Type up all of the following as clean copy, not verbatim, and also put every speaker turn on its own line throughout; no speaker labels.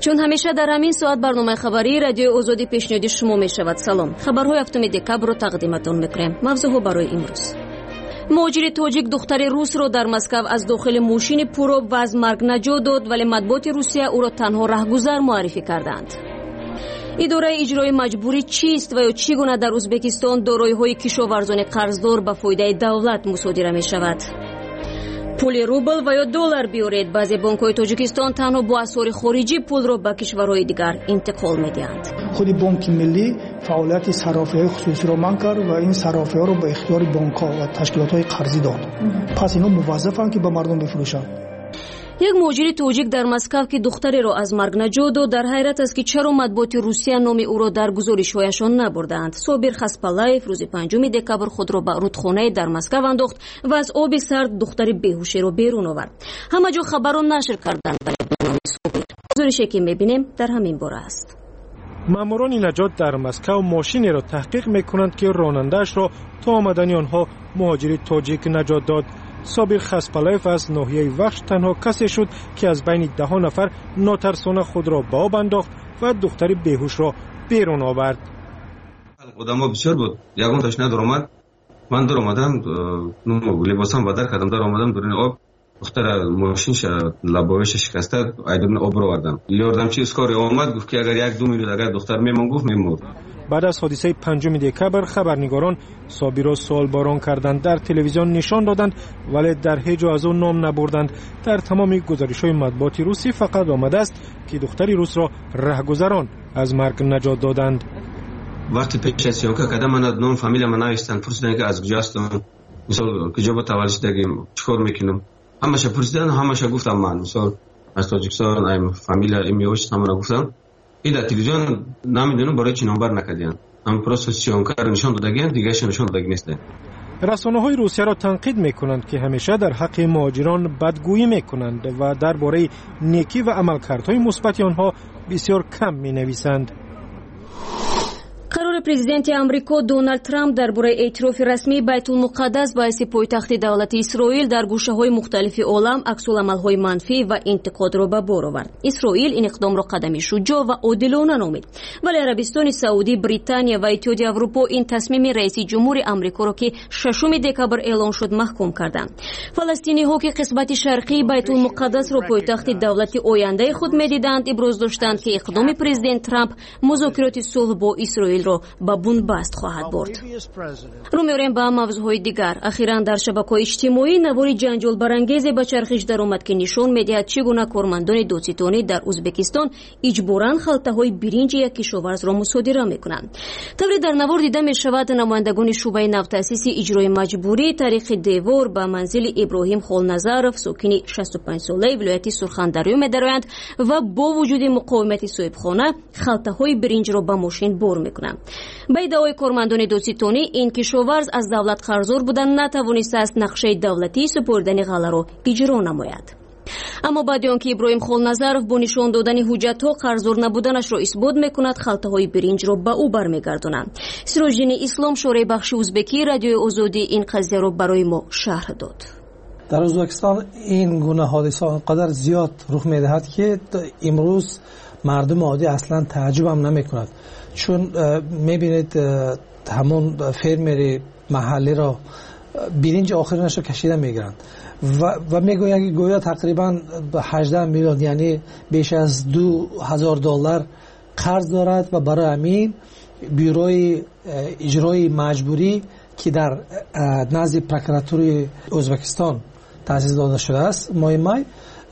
چون همیشه در همین ساعت برنامه خبری رادیو آزادی پیشنهادی شما می شود. سلام. خبرهای هفتم دکبر رو تقدیمتون میکنیم. موضوع برای امروز: مهاجر تاجیک دختر روس را در مسکو از داخل ماشین پرآب و از مرگ نجات داد، ولی مطبوعات روسیه او را تنها رهگذر معرفی کردند. اداره اجرای مجبوری چیست و یا چگونه در ازبکستان دارایی‌های کشاورزان قرضدار به فایده دولت مصادره می شود؟ پول روبل و یا دلار بیارید. بعضی بانک‌های تاجیکستان تنها با اسعار خارجی پول را به کشورهای دیگر انتقال می‌دهند.
خود بانک ملی فعالیت صرافی‌های خصوصی را منع کرد و این صرافی‌ها را به اختیار بانک‌ها و تشکیلات‌های قرضی داد. پس اینا موظفند که به مردم بفروشند.
یک مهاجر تاجیک در مسکو که دختری را از مرگ نجات داد در حیرت است که چرا مطبوعات روسیه نام او را در گزارش‌هایشان نبردند. صابر خسپالایف روز 5 دکبر خود را به رودخانه در مسکو انداخت و از آب سرد دختر بیهوش را بیرون آورد. همه جا خبر را نشر کردند، ولی نام صابر. گزارشی که می‌بینیم در همین باره است.
ماموران نجات در مسکو ماشینی را تحقیق می‌کنند که راننده‌اش را تا آمدن آنها مهاجر تاجیک نجات داد. صابر خسپالایف از ناحیه وخش تنها کسی شد که از بین 10 نفر ناترسانه خود را به آب انداخت و دختر بیهوش را بیرون آورد.
آدم‌ها بسیار بود. یگان تشنه در آمد. من در آمدم، لباسم بدر کردم، در آمدم درون آب. دختر ماشینش لبایش شکسته، ایدون آب رو آوردم. یاردمچی اسکاری آمد گفت که اگر 1-2 میلیون اگر دختر میمون گفت میمرد.
بعد از حادثه 5 دکبر خبرنگاران صابر را سوالباران کردند، در تلویزیون نشان دادند، ولی در هیچ جا از او نام نبردند. در تمام گزارش‌های مطبوعات روسی فقط آمده است که دختر روس را رهگذران از مرگ نجات دادند.
وقتی پیش از سیانکا کردم من نام فامیل من نوشتن، پرسیدن که از کجا هستم، مثلا کجا با تولد شدگیم، چیکار میکنم، همش پرسیدن، همش گفتم من مثلا از تاجیکستان، ایم فامیل ایمیوش همون گفتم. این در تلویزیون نمیدونم برای چی نمبر نکردن، هم پروسس سیانکا نشان دادگین، دیگه نشان دادگی نیست.
رسانه‌های روسیه را تنقید می‌کنند که همیشه در حق مهاجران بدگویی می‌کنند و درباره نیکی و عملکردهای مثبت آنها بسیار کم می‌نویسند.
قرار پرزیدنت آمریکا دونالد ترامپ درباره اعتراف رسمی بیت المقدس باعث پایتخت دولت اسرائیل در گوشه‌های مختلف عالم عکس‌العمل‌های منفی و انتقاد را به بار آورد. اسرائیل این اقدام را قدمی شجاع و عادلانه نامید، ولی عربستان سعودی، بریتانیا و اتحادیه اروپا این تصمیم رئیس جمهور آمریکا را که 6 دکبر اعلام شد محکوم کردند. فلسطینی‌ها که قسمت شرقی بیت المقدس را پایتخت دولت آینده خود می‌دیدند، ابراز داشتند که اقدام پرزیدنت ترامپ مذاکرات صلح با اسرائیل را به بنبست خواهد برد. رو می‌ریم به موضوعهای دیگر. اخیراً در شبکه‌های اجتماعی نواری جنجال برانگیزی به چرخش در آمد که نشان می‌دهد چگونه کارمندان دادستانی در ازبکستان اجباراً خلطه‌های برنج یک کشاورز را مصادره می‌کنند. طوری در نوار دیده می‌شود نمایندگان شعبه نوتأسیس اجرای مجبوری طریق دیوار به منزل ابراهیم خالنظرов ساکن 65 ساله ولایت سرخندرو می‌درآیند و با وجود مقاومت صاحبخانه خلطه‌های برنج را به ماشین بار می‌کنند. به ادعای کارمندان دادستانی این کشاورز از دولت قرضدار بودن نتوانسته است نقشه دولتی سپردن غله را اجرا نماید. اما بعد آنکه ابراهیم خالنظرов با نشان دادن حجت‌ها قرضدار نبودنش را اثبات می‌کند، خلطه‌های برنج را به او برمیگردانند. سراجدین اسلام شورای بخش ازبکی رادیو آزادی این قضیه را برای ما شرح داد.
در ازبکستان این گونه حادثه انقدر زیاد رخ می‌دهد که امروز مردم عادی اصلا تعجب هم نمی‌کند، چون می‌بینید همون فرمر محلی را برنج آخرینش را کشیده می‌گیرند و میگویند که گویا تقریبا 18 میلیون یعنی بیش از $2000 قرض دارد و برای همین بیروی اجرای مجبوری که در نزد پروکراتوری ازبکستان تأسیس داده شده است مای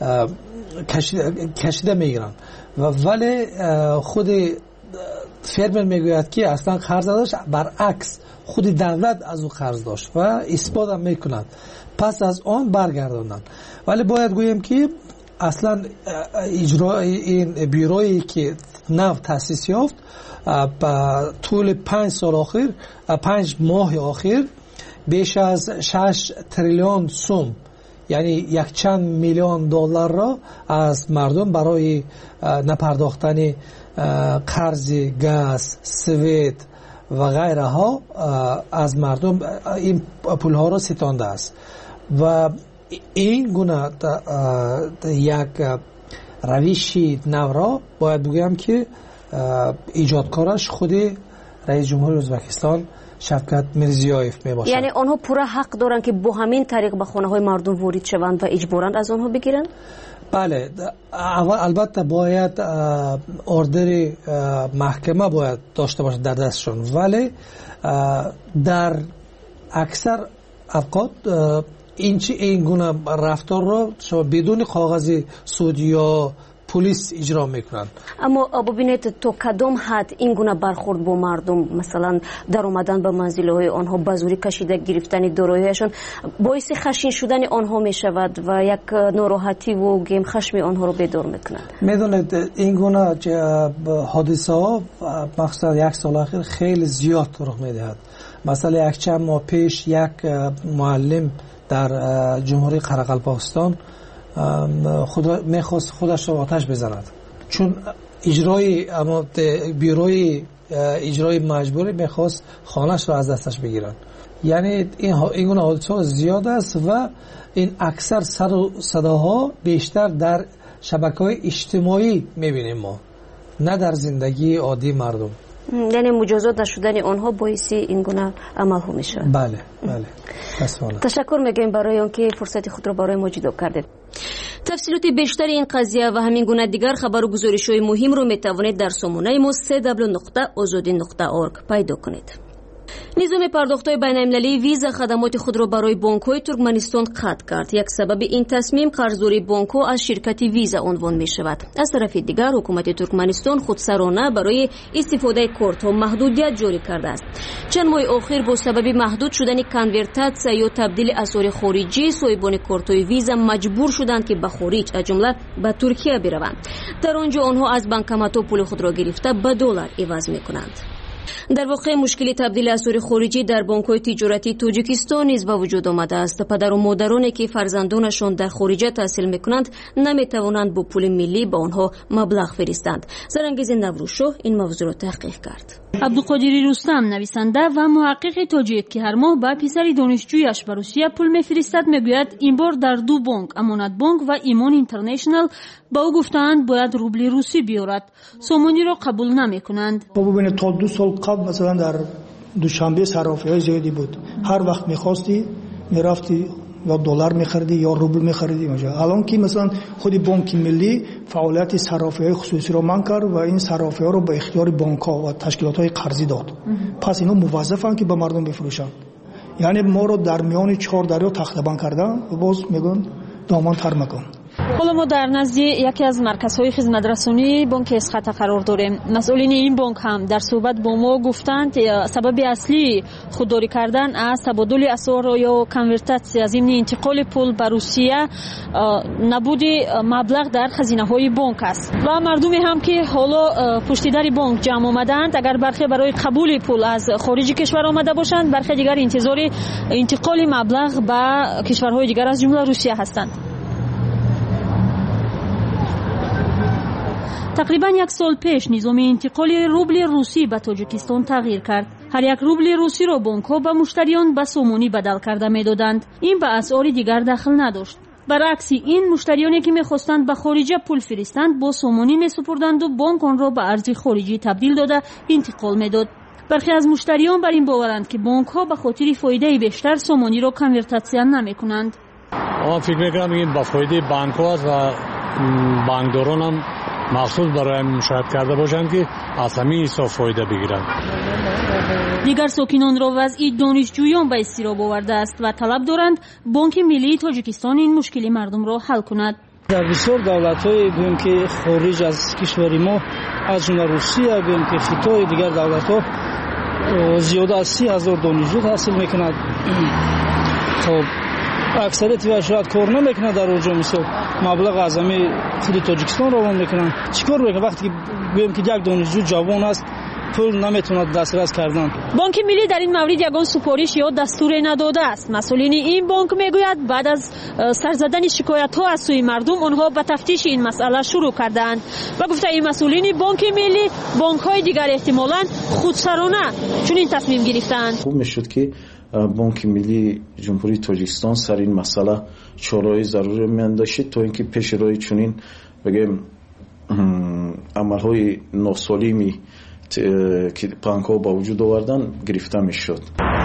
کشیده میگیرند ولی خود فرمر میگوید که اصلا قرض داشت، برعکس خود دولت از او قرض داشت و اثبات هم میکند، پس از آن برگرداندن. ولی باید گویم که اصلا اجرای این بیرویی که نو تأسیس یافت طول 5 ماه آخر بیش از 6 تریلیون سوم یعنی 100 میلیون دلار را از مردم برای نپرداختن قرض گاز، سویت و غیره ها از مردم این پول ها را ستانده است و این گونه یک روش نو را باید بگویم که ایجادکارش خود رئیس جمهور ازبکستان شفقت میرزیویف می باشد.
یعنی آنها پورا حق دارند که با همین طریق به خانه های مردم وارد شوند و اجباراً از آنها بگیرند؟
بله، البته باید اوردر محکمه باید داشته باشد در دستشون، ولی در اکثر اوقات این گونه رفتار را شما بدون کاغذ سود یا پلیس اجرا میکنند.
اما ببینید تا کدام حد این گونه برخورد با مردم، مثلا در اومدن به منزل‌های آنها، به زوری کشیده گرفتن دارایی‌هایشان باعث خشن شدن آنها میشود و یک ناراحتی و گیم خشم آنها رو بیدار میکند؟
میدونید این گونه حادثه ها مخصوصا یک سال اخیر خیلی زیاد رخ میدهد. مثلا یک چند ماه پیش یک معلم در جمهوری قرقلپاکستان میخواست خودش را آتش بزند، چون بیروی اجرای مجبوری میخواست خانهش را از دستش بگیرن. یعنی این گونه حادثه زیاد است و این اکثر صداها بیشتر در شبکه‌های اجتماعی میبینیم ما، نه در زندگی عادی مردم.
یعنی مجازات نشدن آنها باعث این گونه عمل ها میشه.
بله.
تشکر میگیم برای آنکه فرصت خود را برای ما جدا کردید. تفصیلات بیشتر این قضیه و همین گونه دیگر خبر و گزارش‌های مهم رو میتوانید در سامانه ما www.azadi.org پیدا کنید. نظام پرداخت‌های بین‌المللی ویزا خدمات خود را برای بانک‌های ترکمنستان قطع کرد. یک سبب این تصمیم قرضداری بانک‌ها از شرکت ویزا عنوان می‌شود. از طرف دیگر حکومت ترکمنستان خودسرانه برای استفاده کارت‌ها محدودیت جاری کرده است. چند ماه اخیر با سبب محدود شدن کنورتاسیا یا تبدیل اسعار خارجی، صاحبان کارت‌های ویزا مجبور شدند که به خارج، از جمله به ترکیه بروند. در آنجا آنها از بانکمات‌ها پول خود را گرفته به دلار عوض می‌کنند. در واقع مشکلی تبدیل اسعار خارجی در بانک‌های تجارتی تاجیکستان نیز به وجود آمده است. پدر و مادرانی که فرزندانشان در خارج تحصیل می‌کنند نمی‌توانند با پول ملی به آنها مبلغ فرستند. زرنگیز نوروشو این موضوع را تحقیق کرد.
عبدالقادر رستم نویسنده و محقق تاجیک که هر ماه به پسر دانشجویش به روسیه پول می‌فرستد میگوید این بار در دو بانک، امانت بانک و ایمان اینترنشنال، با او گفتند باید روبل روسی بیارد. سامانی را قبول نمی‌کنند.
ببینید تا 2 سال قبل مثلا در دوشنبه صرافی‌های زیادی بود. هر وقت می‌خواستی می‌رفتی یا دلار می‌خریدی یا روبل می‌خریدی اونجا. الان که مثلا خود بانک ملی فعالیت صرافی‌های خصوصی رو منع کرد و این صرافی‌ها رو به اختیار بانک‌ها و تشکیلات‌های قرضی داد. پس اینا موظفن که به مردم بفروشن. یعنی ما رو در میان 4 دریا تخته‌بند کردن و باز میگن دامان تر مکن.
حالا ما در نزد یکی از مرکزهای خدمت‌رسانی بانک اسخط قرار داریم. مسئولین این بانک هم در صحبت با ما گفتند سبب اصلی خودداری کردن از تبادل اسعار یا کنورتاسیا از این انتقال پول به روسیه نبود مبلغ در خزینه‌های بانک است. و مردمی هم که حالا پشت در بانک جمع آمدند، اگر برخی برای قبول پول از خارج کشور آمده باشند، برخی دیگر انتظار انتقال مبلغ به کشورهای دیگر از جمله روسیه هستند. تقریبا 1 سال پیش نظام انتقال روبل روسی به تاجیکستان تغییر کرد. هر یک روبل روسی را بانک‌ها به مشتریان به سومونی بدل کرده می‌دادند. این به اسعار دیگر دخل نداشت. برعکس این مشتریانی که می‌خواستند به خارج پول فرستند با سومونی می‌سپردند و بانک آن را به ارز خارجی تبدیل داده انتقال می‌داد. برخی از مشتریان بر این باورند که بانک‌ها به خاطر فایده بیشتر سومونی را کنورتاسیا نمی‌کنند.
من فکر می‌کنم این با فایده بانک‌ها و بانکداران هم مخصوص برای مشاهده کرده باشند که از همین حساب فایده بگیرند.
دیگر ساکنان را وضع دانشجویان به اضطراب آورده است و طلب دارند بانک ملی تاجیکستان این مشکل مردم را حل کند.
در بسیار دولت‌های بگویم که خارج از کشور ما، از جمله روسیه، بگویم که خطای دیگر دولت‌ها زیاده از 30,000 دانشجو تحصیل می‌کنند. خب اکثریت و شاید کار نمیکنه در اونجا، مثلا مبلغ اعظمی خود تاجیکستان روان میکنن. چیکار میکنه وقتی که بگیم که یک دانشجو جوان است پول نمیتونه دسترس کردن؟
بانک ملی در این مورد یگان سفارش یا دستوری نداده است. مسئولین این بانک میگوید بعد از سر زدن شکایت ها از سوی مردم آنها به تفتیش این مسئله شروع کردند و گفته این مسئولین بانک ملی بانک های دیگر احتمالاً خودسرانه چون این تصمیم گرفتند.
خوب میشد که بانک ملی جمهوری تاجیکستان سر این مسئله چاره‌ای ضروری میانداشت تا اینکه پیش روی چنین بگیم عملهای ناسالمی که بانک ها با وجود آوردن گرفته میشد.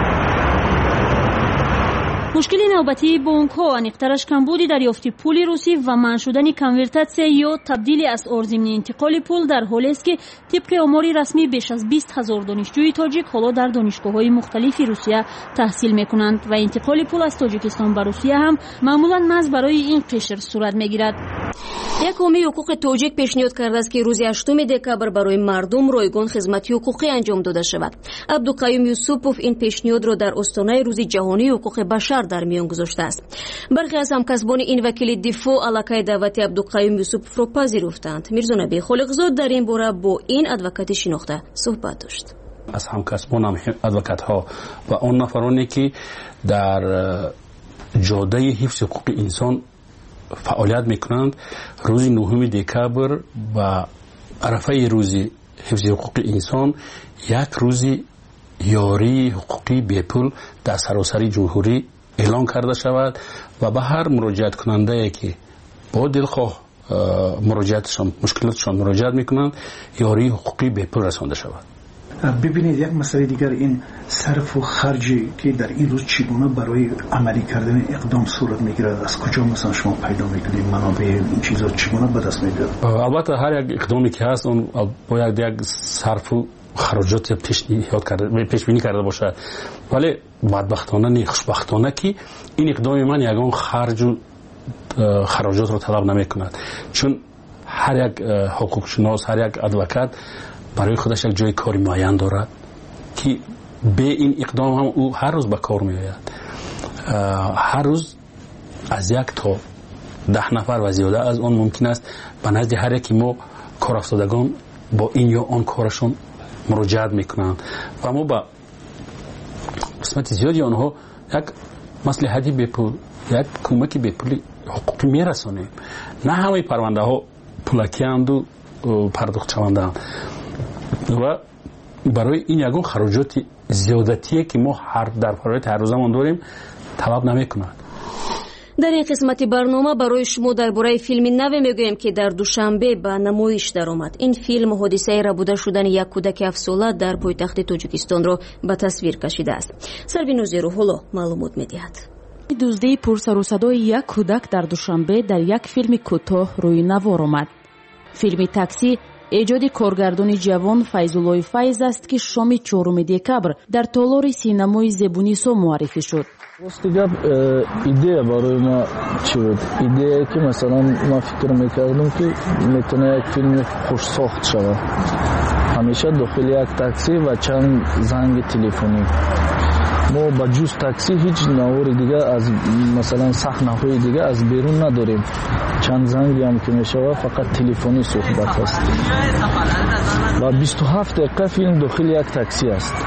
مشکل نوبتی بانک ها انیقترش کمبود دریافت پول روسی و منع شدن کنورتاسیون یا تبدیل اسعار ضمن انتقال پول در حالی است که طبق آمار رسمی بیش از 20,000 دانشجوی تاجیک حالا در دانشگاه‌های مختلف روسیه تحصیل می‌کنند و انتقال پول از تاجیکستان به روسیه هم معمولاً محض برای این قشر صورت می‌گیرد. یک حامی حقوق تاجیک پیشنهاد کرده است که روز 8 دکبر برای مردم رایگان خدمات حقوقی انجام داده شود. عبدالقیوم یوسوپوف این پیشنهاد را در آستانه روز جهانی حقوق بشر در میان گذاشته است. برخی از همکسبان این وکیل دفاع علاقه دعوت عبدالقیوم یوسوپوف را پذیرفتند. میرزا نبی خالقزاد در این باره با این ادوکات شناخته صحبت داشت.
از همکسبانم ادوکات ها و آن نفرانی که در جاده حفظ حقوق انسان فعالیت میکنند روز 9 دکبر و عرفه روز حفظ حقوق انسان یک روز یاری حقوقی بی پول در سراسر جمهوری اعلان کرده شود و به هر مراجعت کننده که با دلخواه مراجعتشان مشکلاتشان مراجعت میکنند یاری حقوقی بی پول رسانده شود.
ببینید یک مسئله دیگر این صرف و خرجی که در این روز چگونه برای عملی کردن اقدام صورت میگیرد، از کجا مثلا شما پیدا میکنید منابع این چیزا چگونه به دست میاد؟
البته هر یک اقدامی که هست اون باید یک صرف و خراجات پیش بینی کرده باشد، ولی بدبختانه نه خوشبختانه که این اقدام من یگان خرج و خراجات رو طلب نمی کند، چون هر یک حقوق شناس هر یک ادوکات برای خودش یک جای کاری معین دارد که به این اقدام هم او هر روز به کار می آید. هر روز از 1 تا 10 نفر و زیاده از آن ممکن است به نزد هر یکی ما کار افتادگان با این یا آن کارشون مراجعت میکنند و ما با قسمت زیادی آنها یک مصلحتی به پول یک کمکی به پول حقوقی میرسانیم. نه همه پرونده ها پولکی اند و پرداخت شونده اند و برای این یگان خراجات زیادتیه که ما در فعالیت هر روزمون داریم طلب نمیکنند.
در این قسمت برنامه برای شما درباره فیلم نو میگویم که در دوشنبه به نمایش درآمد. این فیلم حادثه ربوده شدن یک کودک 7 ساله در پایتخت تاجیکستان را به تصویر کشیده است. سروین نوزیرو حالا معلومات میدهد.
دزدی پرسر و صدای یک کودک در دوشنبه در یک فیلم کوتاه روی نوار آمد. فیلم تاکسی ایجاد کارگردان جوان فیض‌الله فیض است که شام 4 دکبر در تالار سینمای زبونیسو معرفی شد.
راستی گپ ایده برای ما چی بود؟ ایده که مثلا ما فکر میکردم که میتونه یک فیلم خوش ساخت شود. همیشه داخل یک تاکسی و چند زنگ تلفنی. ما با جز تاکسی هیچ نوار دیگه از مثلا صحنه‌های دیگه از بیرون نداریم. چند زنگی هم که میشود فقط تلفنی صحبت است. و 27 دقیقه فیلم داخل یک تاکسی است.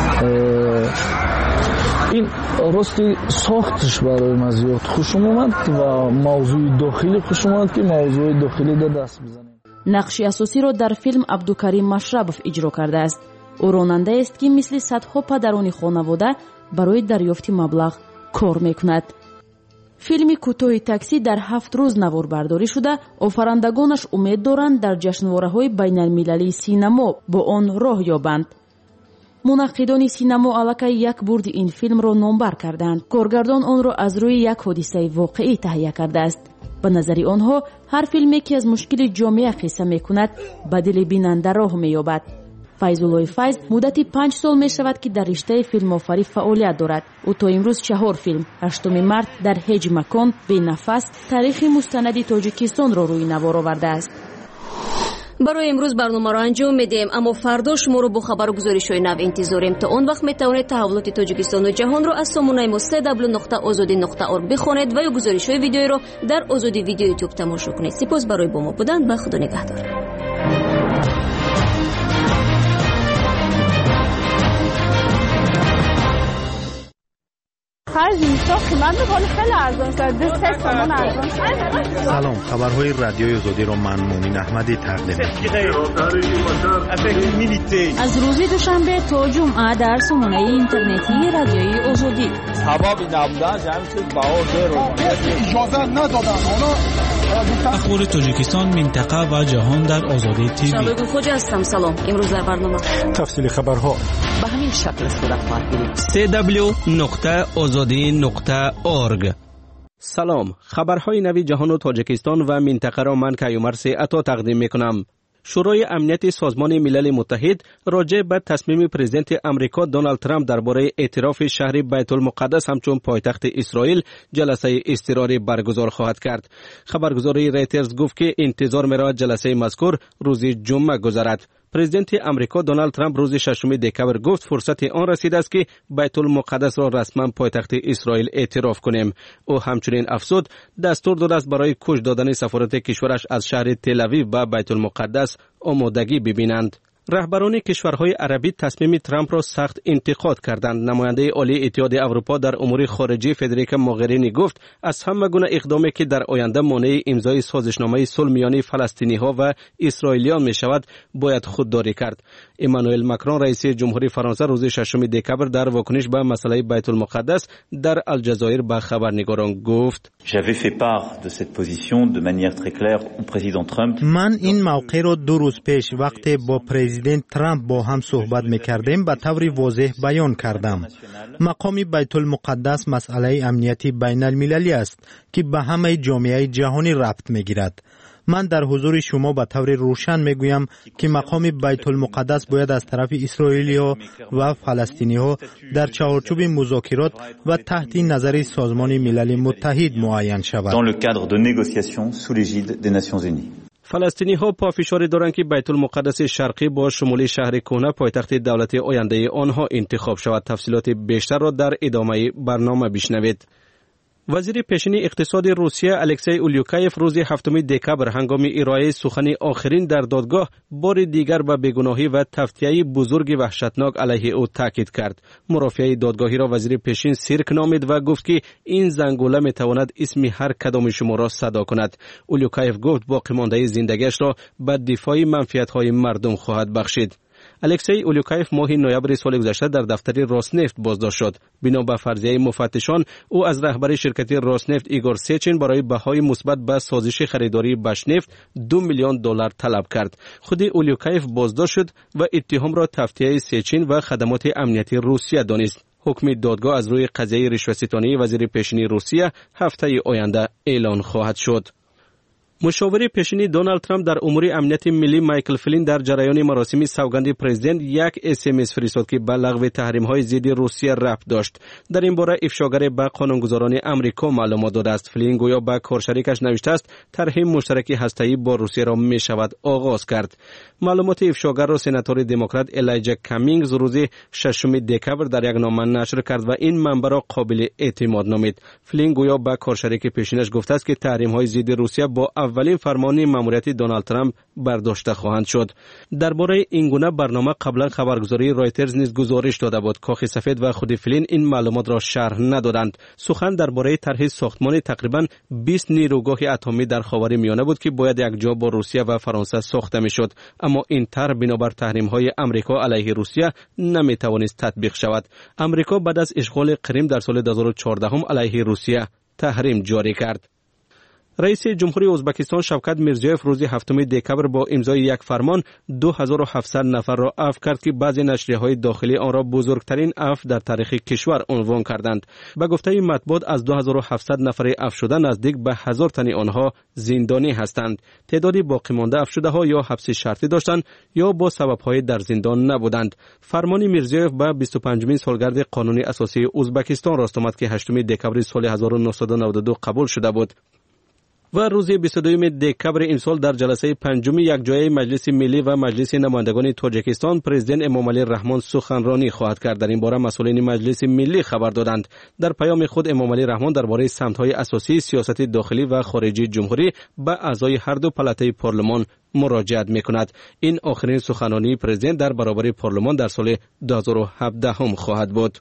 این راستی ساختش برای ما زیاد خوشم اومد و موضوع داخلی خوشم اومد که موضوع داخلی در دست بزنیم.
نقش اساسی را در فیلم عبدالکریم مشربوف اجرا کرده است. او راننده است که مثل صدها پدران خانواده برای دریافت مبلغ کار میکند. فیلم کوتاه تاکسی در 7 روز نوار برداری شده. آفرندگانش امید دارند در جشنواره‌های بین‌المللی سینما با آن راه یابند. منقدان سینما علاقه یک برد این فیلم را نامبر کردند. کارگردان آن را از روی یک حادثه واقعی تهیه کرده است. به نظر آنها هر فیلمی که از مشکل جامعه قصه میکند به دل بیننده راه مییابد. فیض‌الله فیض مدتی 5 سال می شود که در رشته فیلم آفری فعالیت دارد. او تا امروز 4 فیلم 8 مارس در هیچ مکان به نفس تاریخ مستند تاجیکستان را روی نوار آورده است.
برای امروز برنامه را انجام میدیم، اما فردا شما رو با خبر و گزارش‌های نو انتظاریم. تا اون وقت میتوانید تحولات تاجیکستان و جهان را از سامانه ما www.azadi.org بخوانید و یا گزارش‌های ویدیویی را در آزادی ویدیو یوتیوب تماشا کنید. سپاس برای با ما بودن. به خدا نگهدار.
سلام، خبرهای رادیوی آزادی را من مومن احمدی تقدیم می‌کنم.
از روز دوشنبه تا جمعه در سامانه اینترنتی رادیوی آزادی.
سبب نبودن جمعیت بهار رو اجازه ندادن. اخبار تاجیکستان، منطقه و جهان در آزادی تیوی.
شبگون خوجا هستم. سلام. امروز در برنامه
تفصیل خبرها
به همین شکل صورت خواهد گرفت.
www.azadi.org. سلام، خبرهای نوی جهان و تاجیکستان و منطقه را من کیومرث عطا تقدیم میکنم. شورای امنیت سازمان ملل متحد راجع به تصمیم پرزیدنت امریکا دونالد ترامپ درباره اعتراف شهر بیت المقدس همچون پایتخت اسرائیل جلسه اضطراری برگزار خواهد کرد. خبرگزاری رایترز گفت که انتظار می‌رود جلسه مذکور روز جمعه گذرد. پرزیدنت امریکا دونالد ترامپ روز 6 دکبر گفت فرصت آن رسیده است که بیت المقدس را رسما پایتخت اسرائیل اعتراف کنیم. او همچنین افزود دستور داده است برای کش دادن سفارت کشورش از شهر تل اویو و بیت المقدس آمادگی ببینند. رهبران کشورهای عربی تصمیم ترامپ را سخت انتقاد کردند. نماینده عالی اتحاد اروپا در امور خارجه فدریکا موغرینی گفت از همه گونه اقدامی که در آینده مانع امضای سازشنامه صلح میان فلسطینی‌ها و اسرائیلیان می شود باید خودداری کرد. امانوئل ماکرون رئیس جمهوری فرانسه روز 6 دکبر در واکنش به مسئله بیت المقدس در الجزایر به خبرنگاران گفت:
من این موقع را 2 روز پیش وقتی با پرزیدنت ترامپ با هم صحبت می‌کردیم به طور واضح بیان کردم. مقام بیت المقدس مسئله امنیتی بین المللی است که به همه جامعه جهانی ربط می‌گیرد. من در حضور شما به طور روشن میگویم که مقام بیت المقدس باید از طرف اسرائیلی‌ها و فلسطینی‌ها در چارچوب مذاکرات و تحت نظر سازمان ملل متحد معین شود.
فلسطینی ها پافشاری دارند که بیت المقدس شرقی با شمول شهر کهنه پایتخت دولت آینده آنها انتخاب شود. تفصیلات بیشتر را در ادامه برنامه بشنوید. وزیر پیشین اقتصاد روسیه الکسی اولیوکایف روز 7 دکبر هنگام ارائه سخن آخرین در دادگاه بار دیگر به بیگناهی و تفتیه بزرگ وحشتناک علیه او تاکید کرد. مرافعه دادگاهی را وزیر پیشین سیرک نامید و گفت که این زنگوله می تواند اسم هر کدام شما را صدا کند. اولیوکایف گفت باقی مانده زندگیش را به دفاع منفعت‌های مردم خواهد بخشید. الکسی اولیوکایف ماه نوامبر سال گذشته در دفتر راسنفت بازداشت شد. بنا به فرضیه مفتشان او از رهبر شرکت راسنفت ایگور سیچین برای بهای مثبت به سازش خریداری بشنفت $2 میلیون طلب کرد. خود اولیوکایف بازداشت شد و اتهام را تفتیه سیچین و خدمات امنیتی روسیه دانست. حکم دادگاه از روی قضیه رشوه‌ستانی وزیر پیشین روسیه هفته آینده اعلان خواهد شد. مشاور پیشین دونالد ترامپ در امور امنیت ملی مایکل فلین در جریان مراسم سوگند پرزیدنت یک SMS فرستاد که به لغو تحریم‌های ضد روسیه ربط داشت. در این باره افشاگر به قانونگذاران امریکا معلومات داده است. فلین گویا به کارشریکش نوشته است طرح مشترک هسته‌ای با روسیه را می‌شود آغاز کرد. معلومات افشاگر را سناتور دموکرات الایجا کامینگز روز 6 دکبر در یک نامه نشر کرد و این منبع را قابل اعتماد نامید. فلین گویا به کارشریک پیشینش گفته است که تحریم‌های ضد روسیه با اولین فرمان ماموریت دونالد ترامپ برداشته خواهند شد. درباره این گونه برنامه قبلا خبرگزاری رایترز نیز گزارش داده بود. کاخ سفید و خود فلین این معلومات را شرح ندادند. سخن درباره طرح ساختمان تقریبا 20 نیروگاه اتمی در خاورمیانه بود که باید یک جا با روسیه و فرانسه ساخته میشد، اما این طرح بنابر تحریم‌های امریکا علیه روسیه نمیتوانست تطبیق شود. امریکا بعد از اشغال کریم در سال 2014 علیه روسیه تحریم جاری کرد. رئیس جمهوری ازبکستان شوکت میرزیوف روز 7 دکبر با امضای یک فرمان 2700 نفر را عفو کرد که بعضی نشریه‌های داخلی آن را بزرگترین عفو در تاریخ کشور عنوان کردند. به گفته مطبوعات از 2700 نفر عفو شده نزدیک به 1000 تن آنها زندانی هستند. تعدادی باقی مانده عفو شده‌ها یا حبس شرطی داشتند یا با سبب‌های در زندان نبودند. فرمان میرزیوف به 25مین سالگرد قانون اساسی ازبکستان راست آمد که 8 دکبر سال 1992 قبول شده بود. و روز 22 دکبر امسال در جلسه پنجم یکجایی مجلس ملی و مجلس نمایندگان تاجیکستان پرزیدنت امامعلی رحمان سخنرانی خواهد کرد. در این باره مسئولین مجلس ملی خبر دادند. در پیام خود امامعلی رحمان درباره سمت‌های اساسی سیاست داخلی و خارجی جمهوری به اعضای هر دو پالاتای پارلمان مراجعت می‌کند. این آخرین سخنرانی پرزیدنت در برابر پارلمان در سال 2017 خواهد بود.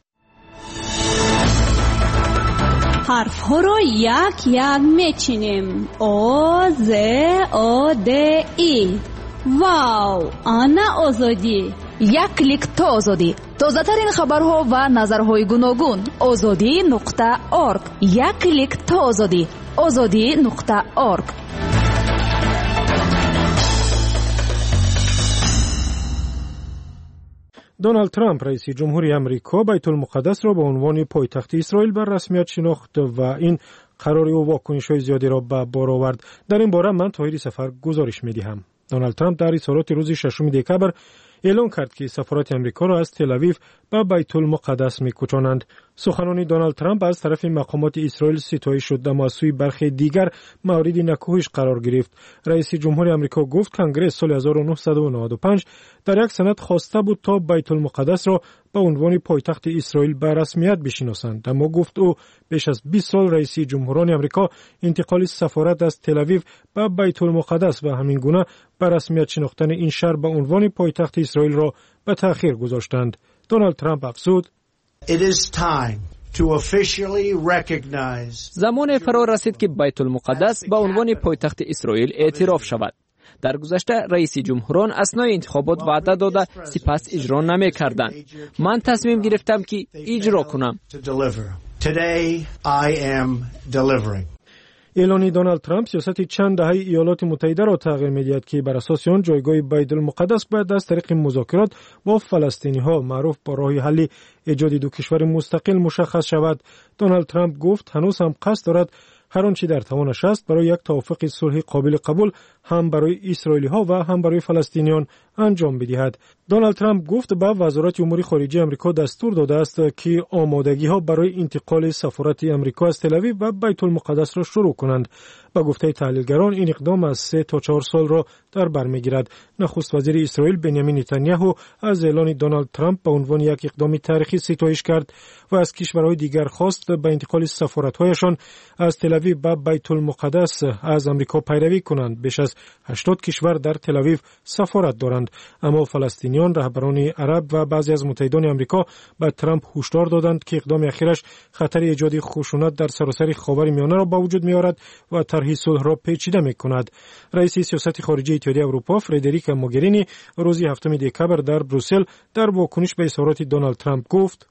حرف ها رو یک یک میچینیم. او ز او د ای. واو، آنا آزادی.
یک کلیک تا آزادی. تازه ترین خبرها و نظرهای گوناگون. azadi.org. یک کلیک تا آزادی. azadi.org.
دونالد ترامپ رئیس جمهوری آمریکا بیت المقدس را به عنوان پایتخت اسرائیل بر رسمیت شناخت و این قرار او واکنش‌های زیادی را به بار آورد. در این باره من طاهری سفر گزارش می‌دهم. دونالد ترامپ در اظهارات روز 6 دکبر اعلام کرد که سفارت آمریکا را از تل آویو به بیت المقدس می‌کوچانند. سخنان دونالد ترامپ از طرف مقامات اسرائیل ستایش شد، اما از سوی برخی دیگر مورد نکوهش قرار گرفت. رئیس جمهوری آمریکا گفت کنگره سال 1995 در یک سند خواسته بود تا بیت المقدس را به عنوان پایتخت اسرائیل به رسمیت بشناسند، اما گفت او بیش از 20 سال رئیس جمهوران آمریکا انتقال سفارت از تل آویو به بیت المقدس و همین گونه به رسمیت شناختن این شهر به عنوان پایتخت اسرائیل را به تأخیر گذاشتند. دونالد ترامپ افزود:
زمان فرا رسید که بیت المقدس به عنوان پایتخت اسرائیل اعتراف شود. در گذشته رئیس جمهوران اثنای انتخابات وعده داده سپس اجرا نمی کردند. من تصمیم گرفتم که اجرا کنم.
اعلان دونالد ترامپ سیاست چند دهه ایالات متحده را تغییر می‌دهد که بر اساس آن جایگاه بیت المقدس باید از طریق مذاکرات با فلسطینی‌ها معروف با راه حل ایجاد دو کشور مستقل مشخص شود. دونالد ترامپ گفت هنوز هم قصد دارد هر آنچه در توانش است برای یک توافق صلح قابل قبول هم برای اسرائیلی‌ها و هم برای فلسطینیان انجام بدهد. دونالد ترامپ گفت به وزارت امور خارجه آمریکا دستور داده است که آمادگی‌ها برای انتقال سفارت آمریکا از تل آویو و بیت المقدس را شروع کنند. با گفته تحلیلگران این اقدام از 3 تا 4 سال را در بر می‌گیرد. نخست وزیر اسرائیل بنیامین نتانیاهو از اعلان دونالد ترامپ به عنوان یک اقدام تاریخی ستایش کرد و از کشورهای دیگر خواست به انتقال سفارت‌هایشان از تل آویو به بیت المقدس از آمریکا پیروی کنند. بیش از 80 کشور در تل آویو سفارت دارند، اما فلسطینیان، رهبران عرب و بعضی از متحدان آمریکا به ترامپ هشدار دادند که اقدام اخیرش خطر ایجاد خشونت در سراسر خاورمیانه را به وجود می‌آورد و طرح صلح را پیچیده می‌کند. رئیس سیاست خارجی اتحادیه اروپا فردریکا موگرینی روز 7 دکبر در بروسل در واکنش به اظهارات دونالد ترامپ گفت: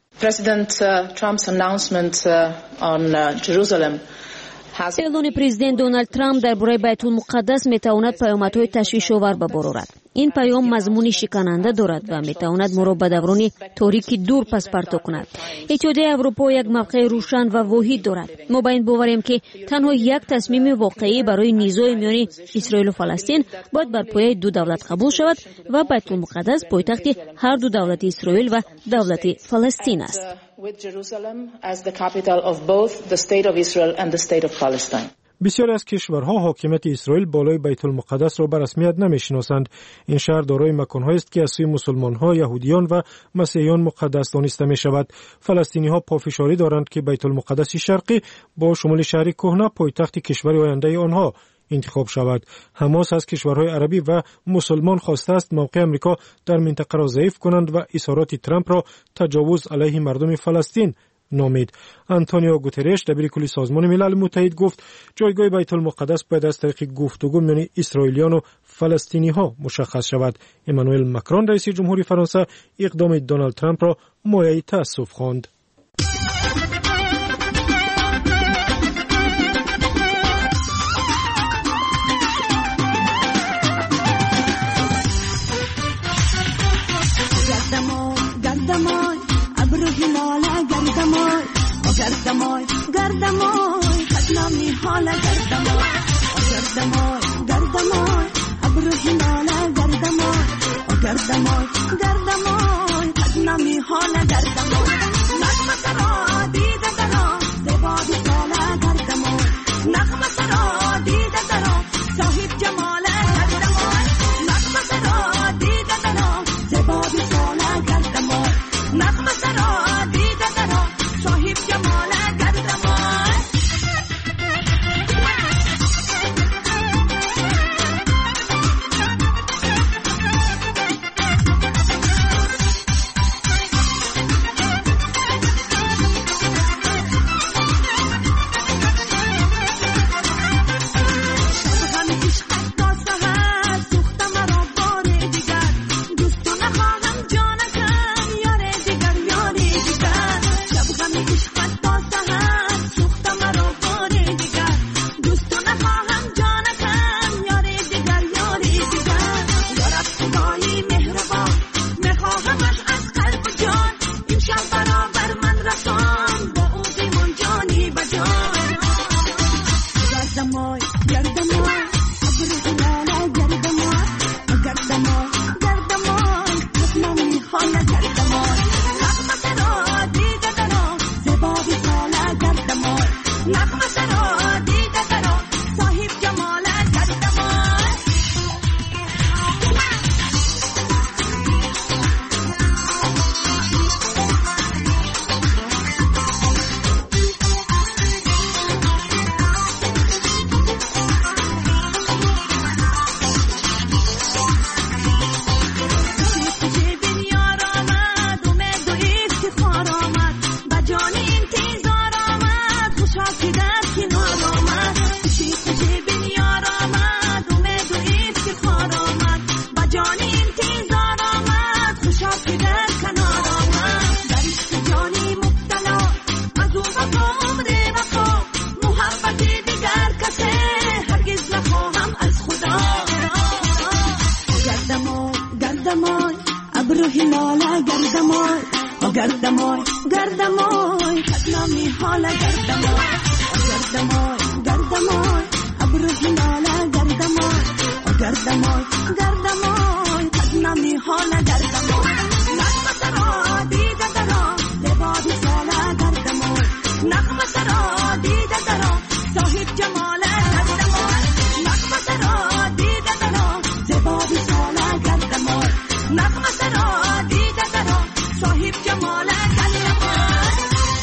اعلان پرزیدنت دونالد ترامپ درباره بیت المقدس میتواند پیامدهای تشویش‌آور به بار آورد. این پیام مضمون شکننده دارد و میتواند ما را به دوران تاریکی دور پس پرتاب کند. اتحادیه اروپا یک موقع روشن و واحد دارد. ما با این باوریم که تنها یک تصمیم واقعی برای نزاع میان اسرائیل و فلسطین باید بر پایه دو دولت قبول شود و بیت المقدس پایتخت هر دو دولت اسرائیل و دولت فلسطین است.
بسیاری از کشورها حاکمیت اسرائیل بالای بیت المقدس را به رسمیت نمی‌شناسند. این شهر دارای مکان‌هایی است که از سوی مسلمان‌ها، یهودیان و مسیحیان مقدس دانسته می‌شود. فلسطینی‌ها پافشاری دارند که بیت المقدس شرقی با شمول شهر کهنه پایتخت کشور آینده آنها انتخاب شود. حماس از کشورهای عربی و مسلمان خواسته است موقع آمریکا در منطقه را ضعیف کنند و اظهارات ترامپ را تجاوز علیه مردم فلسطین نامید. آنتونیو گوترش دبیر کل سازمان ملل متحد گفت جایگاه بیت المقدس باید از طریق گفتگو میان اسرائیلیان و فلسطینی‌ها مشخص شود. امانوئل ماکرون رئیس جمهوری فرانسه اقدام دونالد ترامپ را مایه تأسف خواند.
گردمای خدنامی حالا گردمای ابرو هلالا گردمای خدنامی حالا گردمای نغمه سرا دیده درا زبادی سالا گردمای نغمه سرا دیده درا صاحب جمالا گردمای نغمه سرا دیده درا زبادی سالا گردمای نغمه سرا دیده درا صاحب جمالا گردمای گردمای گردمای خدنامی حال گردمای گردمای گردمای ابرو هلاله گردمای گردمای گردمای خدنامی حال گردمای نغمه سرا دیده درا لبادی ساله گردمای نغمه سرا دیده درا صاحب جماله گردمای نغمه سرا دیده درا لبادی ساله گردمای نغمه سرا دیده درا صاحب جماله گردمای.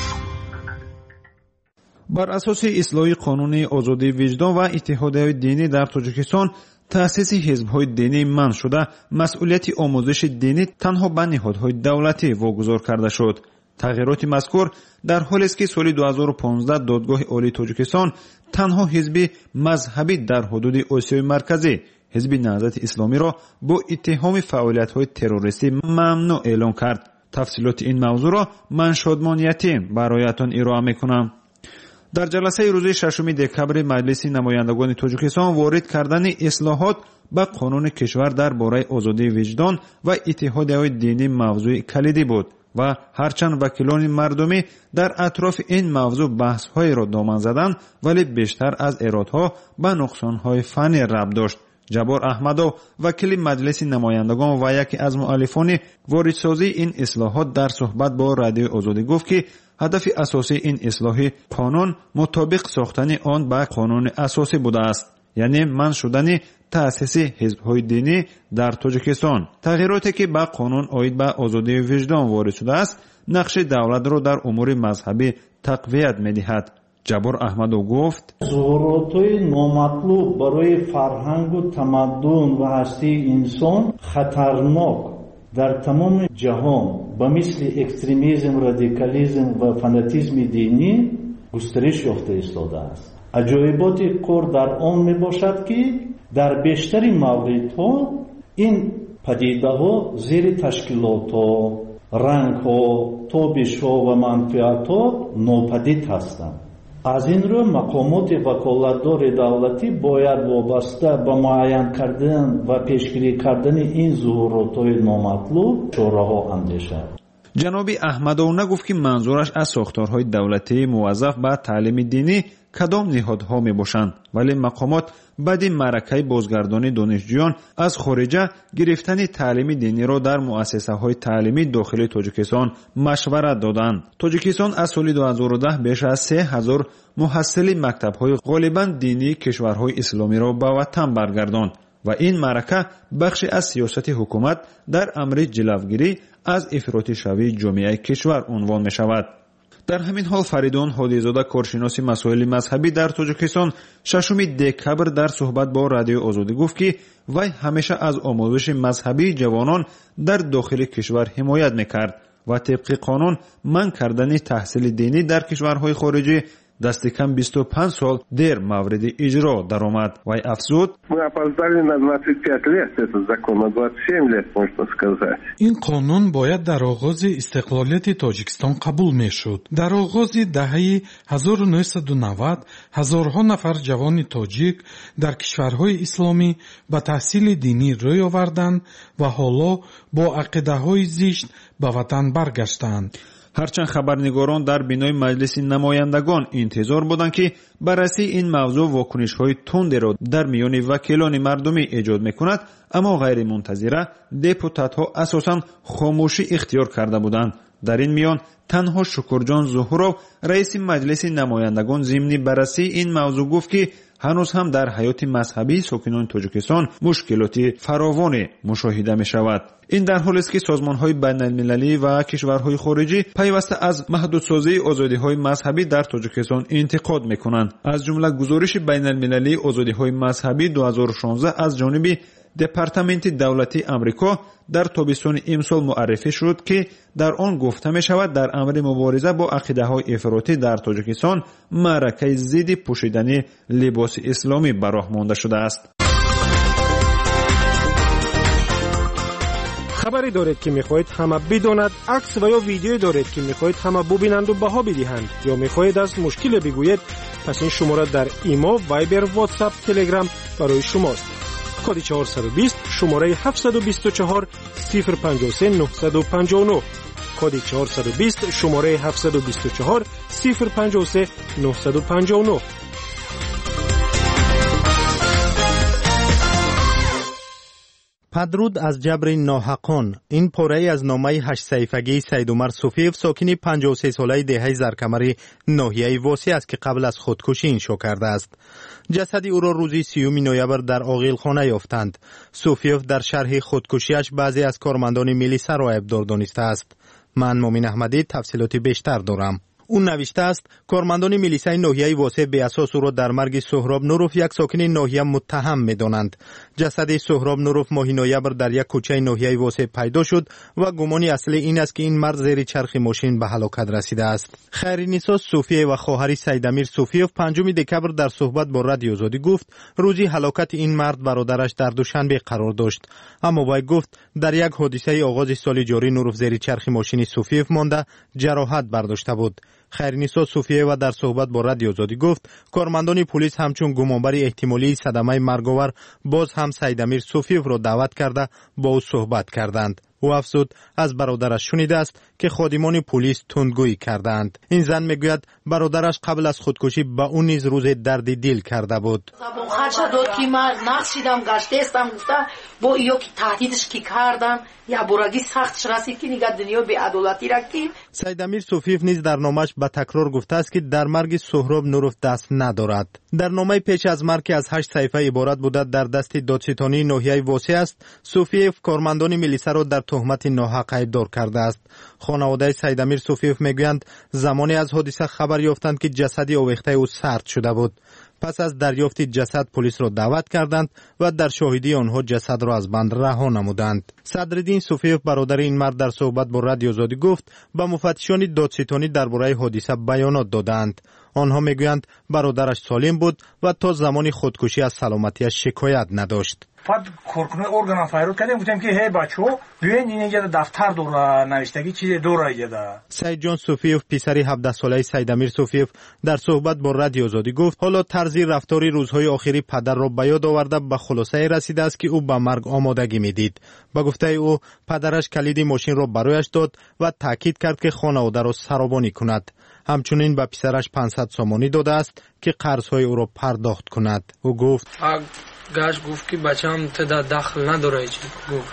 بر اساس اصلاح قانون آزادی وجدان و اتحادیه دینی در تاجیکستان تأسیس حزب‌های دینی منع شده، مسئولیت آموزش دینی تنها به نهادهای دولتی واگذار کرده شد. تغییرات مذکور در حالی است که سال 2015 دادگاه عالی تاجیکستان تنها حزب مذهبی در حدود آسیای مرکزی، حزب نهضت اسلامی را با اتهام فعالیت‌های تروریستی ممنوع اعلام کرد. تفصیلات این موضوع را من شادمان یتیم برایتان ارائه می‌کنم. در جلسه روز 6 دکبر مجلس نمایندگان تاجیکستان وارد کردن اصلاحات به قانون کشور درباره آزادی وجدان و اتحادیه دینی موضوع کلیدی بود و هرچند وکیلان مردمی در اطراف این موضوع بحث‌های را دامن زدند، ولی بیشتر از ایرادها به نقصان‌های فنی ربط داشت. جبار احمدو وکیل مجلس نمایندگان و یکی از مؤلفان واردسازی این اصلاحات در صحبت با رادیو آزادی گفت که هدف اساسی این اصلاح قانون مطابق ساختن آن به قانون اساسی بوده است، یعنی منع شدن تأسیس حزب‌های دینی در تاجیکستان. تغییراتی که به قانون عاید به آزادی وجدان وارد شده است، نقش دولت را در امور مذهبی تقویت می‌دهد. جبار احمدو گفت:
ظهورات‌های نامطلوب برای فرهنگ و تمدن و هستی انسان خطرناک در تمام جهان به مثل اکستریمیسم، رادیکالیسم و فاناتیسم دینی گسترش یافته ایستاده است. عجایبات کار در آن می باشد که در بیشتر موردها این پدیده ها زیر تشکیلات ها، رنگ ها، تابش ها و منفعت ها ناپدید هستند. از این رو مقامات وکالتدار دولتی باید وابسته به معین کردن و پیشگیری کردن این ظهورات‌های نامطلوب چاره‌ها اندیشد.
جناب احمدو نگفت که منظورش از ساختارهای دولتی موظف به تعلیم دینی کدام نهادها می باشند، ولی مقامات بعد معرکه بازگردانی دانشجویان از خارجه گرفتن تعلیم دینی را در مؤسسه های تعلیمی داخل تاجیکستان مشورت دادند. تاجیکستان از سال 2010 بیش از 3000 محصل مکتب های غالبا دینی کشورهای اسلامی را به وطن برگرداند و این معرکه بخشی از سیاست حکومت در امر جلوگیری از افراطی شوی جامعه کشور عنوان می شود. در همین حال فریدون هادیزاده کارشناس مسائل مذهبی در تاجیکستان 6 دکبر در صحبت با رادیو آزادی گفت که وی همیشه از آموزش مذهبی جوانان در داخل کشور حمایت میکرد و طبق قانون منع کردن تحصیل دینی در کشورهای خارجی دست کم 25 سال در مورد اجرا درآمد. وی افزود:
این قانون باید در آغاز استقلالیت تاجیکستان قبول میشد. در آغاز دهه 1990 هزارها نفر جوان تاجیک در کشورهای اسلامی به تحصیل دینی روی آوردند و حالا با عقیده‌های زشت به وطن برگشتند.
هرچند خبرنگاران در بینای مجلس نمایندگان انتظار بودند که بررسی این موضوع واکنش‌های تندی را در میان وکیلان مردمی ایجاد می‌کند، اما غیر منتظره دپوتات‌ها اساساً خاموشی اختیار کرده بودند. در این میان تنها شکرجان ظهورو رئیس مجلس نمایندگان ضمن بررسی این موضوع گفت که هنوز هم در حیات مذهبی ساکنان تاجیکستان مشکلات فراوانی مشاهده می شود. این در حالی است که سازمان‌های بین‌المللی و کشورهای خارجی پیوسته از محدودسازی آزادی‌های مذهبی در تاجیکستان انتقاد می‌کنند. از جمله گزارش بین‌المللی آزادی‌های مذهبی 2016 از جانب دپارتمنت دولتی امریکا در تابستان امسال معرفی شد که در آن گفته می شود در امر مبارزه با عقیده‌های افراطی در تاجیکستان معرکه ضد پوشیدن لباس اسلامی به راه مانده شده است.
خبری دارید که میخواهید همه بداند، عکس و یا ویدیویی دارید که میخواهید همه ببینند و بها بدهند، یا میخواهید از مشکل بگویید، پس این شماره در ایما، وایبر، واتساپ، تلگرام برای شماست. کد 420 شماره 724 053 959. کد 420 شماره 724 053 959.
پدرود از جبر ناحقان. این پاره از نامه 8 صفحه‌ای سید عمر صوفیف ساکن 53 ساله دهه زرکمری ناحیه واسی است که قبل از خودکشی انشا کرده است. جسد او را روز 30 نوامبر در عاقلخانه یافتند. صوفیف در شرح خودکشیش بعضی از کارمندان میلیسا را عیبدار دانسته است. من مومن احمدی تفصیلات بیشتر دارم. او نوشته است کارمندان میلیسای ناحیه واسی به اساس او را در مرگ سهراب نوروف یک ساکن ناحیه متهم می‌دانند. جسد سهراب نوروف ماه نوامبر در یک کوچه ناحیه واسی پیدا شد و گمان اصلی این است که این مرد زیر چرخ ماشین به هلاکت رسیده است. خیرنسا صوفیه و خواهر سید امیر صوفیف 5 دکبر در صحبت با رادیو آزادی گفت روزی هلاکت این مرد برادرش در دوشنبه قرار داشت، اما وی گفت در یک حادثه آغاز سال جاری نوروف زیر چرخ ماشین صوفیف مانده جراحت برداشته بود. خیرنسا صوفیه و در صحبت با رادیو آزادی گفت کارمندان پلیس همچون گمانبر احتمالی صدمه مرگاور باز هم سید امیر صوفیف را دعوت کرده با او صحبت کردند. او افزود از برادرش شنیده است که خادمان پلیس تندگویی کردند. این زن میگوید برادرش قبل از خودکشی به او نیز روز درد دل کرده بود.
زبون خرچه داد که من نقشیدم گشتستم گفتم با ایو که تهدیدش کی کردم یا برگی سختش رسید که نگاه دنیا به عدالتی را که
سید امیر صوفیف نیز در نامش به تکرار گفته است که در مرگ سهراب نوروف دست ندارد. در نامه پیش از مرگ که از 8 صفحه عبارت بوده در دست دادستانی ناحیه واسی است، صوفیف کارمندان میلیسا را در تهمت ناحق عیبدار کرده است. خانواده سید امیر صوفیف میگویند زمانی از حادثه خبر یافتند که جسد آویخته او سرد شده بود. پس از دریافت جسد پلیس را دعوت کردند و در شاهدی آنها جسد را از بند رها نمودند. صدرالدین صوفیف برادر این مرد در صحبت با رادیو آزادی گفت به مفتشان دادستانی درباره حادثه بیانات دادند. آنها میگویند برادرش سالم بود و تا زمان خودکشی از سلامتیش شکایت نداشت.
بعد کارکنان ارگان فایرو کردیم گفتیم که هی بچه‌ها بیاین اینجا دفتر دور نوشتگی چیز دور ایجاده.
سید جان صوفیف پسری 17 ساله سید امیر صوفیف در صحبت با رادیو آزادی گفت حالا طرز رفتاری روزهای آخری پدر را به یاد آورده به خلاصه رسیده است که او به مرگ آمادگی میدید. با گفته او پدرش کلید ماشین را برایش داد و تاکید کرد که خانواده را سرابانی کند. همچنین به پسرش 500 سومانی داده است که قرضهای او را پرداخت کند. او گفت
گاش گفت که بچه‌م تا دخل نداره چی گفت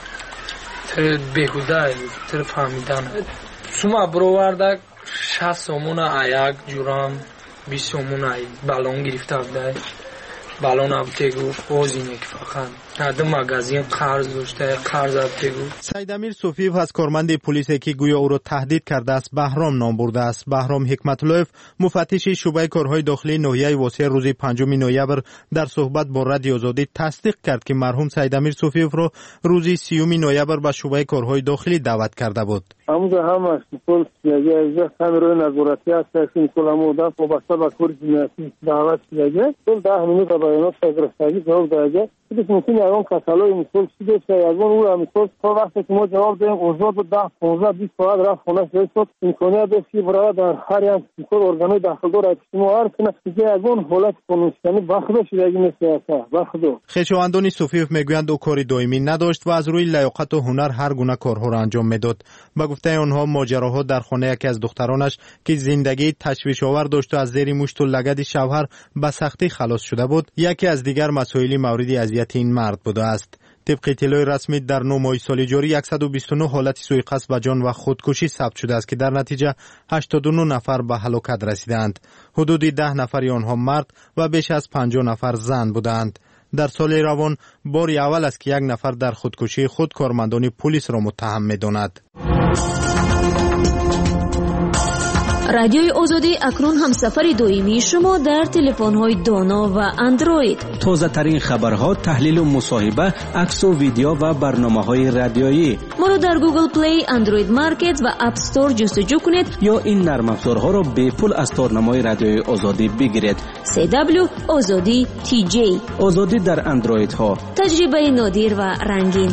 تر بیهوده تر فهمیدن سوما برآورده 60 سومون یک جورام 20 سومون بالون گرفته بود. بالون ابته گفت بازینه که فقط هر مغازین قرض داشته قرض ابته گفت.
سید امیر صوفیف از کارمند پلیس که گویا او را تهدید کرده است بهرام نام برده است. بهرام حکمت‌الله مفتش شعبه کارهای داخلی ناحیه واسی روز 5 نوامبر در صحبت با رادیو آزادی تصدیق کرد که مرحوم سید امیر صوفیف را روز 30 نوامبر به شعبه کارهای داخلی دعوت کرده بود.
همونجا هم است کل سیاجه کامرای نظارتی است که کل همودا وابسته به کار جنایی دعوت شده کل 10 minut بیانات سرگرفتگی جواب داده که ممکن یگان کسالای مثل چیزی که یگان او را مثل تا وقتی که ما جواب دهیم اوضاع به 10 15 20 ساعت رفت خونه شد امکانیت است که برای در هر یک کل ارگانهای داخلدار اجتماع هر کنه که یگان حالت کنونشکنی بخدا شدگی مثل بخدا.
خویشاوندان صوفیف میگویند او کاری دائمی نداشت و از روی لیاقت و هنر هر گونه کارها را انجام میداد. با گفته آنها ماجراها در خانه یکی از دخترانش که زندگی تشویش آور داشت و از زیر مشت و لگد شوهر به سختی خلاص شده بود یکی از دیگر مسائل مورد اذیت این مرد بوده است. طبق اطلاع رسمی در 9 ماه سال جاری 129 حالت سوءقصد به جان و خودکشی ثبت شده است که در نتیجه 89 نفر به هلاکت رسیدند. حدود 10 نفر آنها مرد و بیش از 50 نفر زن بودند. در سال روان بار اول است که یک نفر در خودکشی خود کارمندان پلیس را متهم می‌داند.
رادیوی آزادی اکنون همسفر دائمی شما در تلفن‌های دانا و اندروید.
تازه ترین خبرها، تحلیل و مصاحبه، عکس و ویدیو و برنامه‌های رادیویی.
ما را در گوگل پلی، اندروید مارکت و اپ استور جستجو کنید
یا این نرم افزارها را به پول از تارنمای رادیوی آزادی بگیرید.
CW آزادی TJ.
آزادی در اندروید ها.
تجربه نادر و رنگین.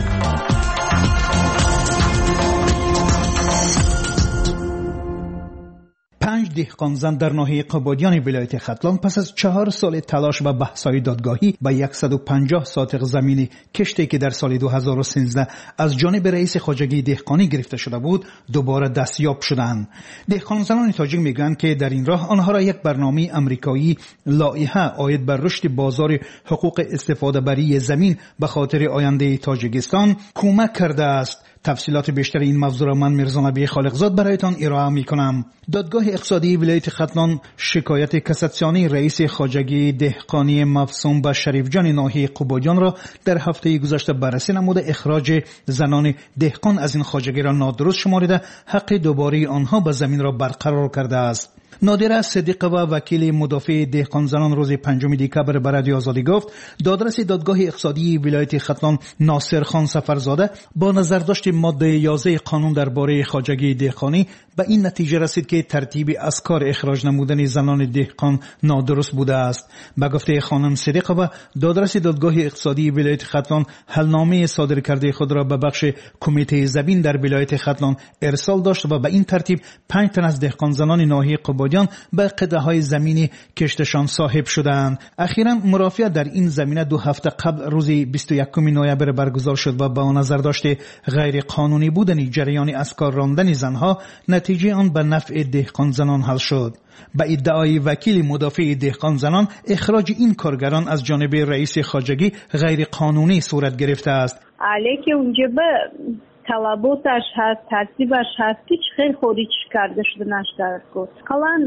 5 دهقانزن در ناحیه قبادیان ولایت ختلان پس از 4 سال تلاش و بحث‌های دادگاهی به 150 ساتق زمین کشتی که در سال 2013 از جانب رئیس خواجگی دهقانی گرفته شده بود دوباره دستیاب شدند. دهقانزنان تاجیک میگویند که در این راه آنها را یک برنامه امریکایی لایحه عاید بر رشد بازار حقوق استفاده بری زمین به خاطر آینده تاجیکستان کمک کرده است. تفصیلات بیشتر این موضوع را من میرزا نبی خالقزاد برایتان ارائه میکنم. دادگاه اقتصادی ولایت ختلان شکایت کاساسیونی رئیس خواجگی دهقانی مفصوم به شریف جان ناحیه قبادیان را در هفته گذشته بررسی نموده اخراج زنان دهقان از این خواجگی را نادرست شمارده حق دوباره آنها به زمین را برقرار کرده است. نادره صدیق و وکیل مدافع دهقان زنان روز 5 دکبر به رادیو آزادی گفت دادرس دادگاه اقتصادی ولایت ختلان ناصر خان سفرزاده با نظر داشت ماده 11 قانون درباره خواجگی دهقانی به این نتیجه رسید که ترتیب از کار اخراج نمودن زنان دهقان نادرست بوده است. به گفته خانم صدیق و دادرس دادگاه اقتصادی ولایت ختلان حلنامه صادر کرده خود را به بخش کمیته زمین در ولایت ختلان ارسال داشت و به این ترتیب 5 تن از دهقان زنان ناحیه قبادیان به قطعه‌های زمینی کشتشان صاحب شدند. اخیراً مرافعه در این زمینه 2 هفته قبل روز 21 نوامبر برگزار شد و با نظر داشت غیر قانونی بودن جریان از کار راندن زنها نتیجه آن به نفع دهقان زنان حل شد. به ادعای وکیل مدافع دهقان زنان اخراج این کارگران از جانب رئیس خواجگی غیر قانونی صورت گرفته است.
علیه اونجا به طلباتش هست ترتیبش هست هیچ خیلی خارج کرده شده نشده کرد. کلان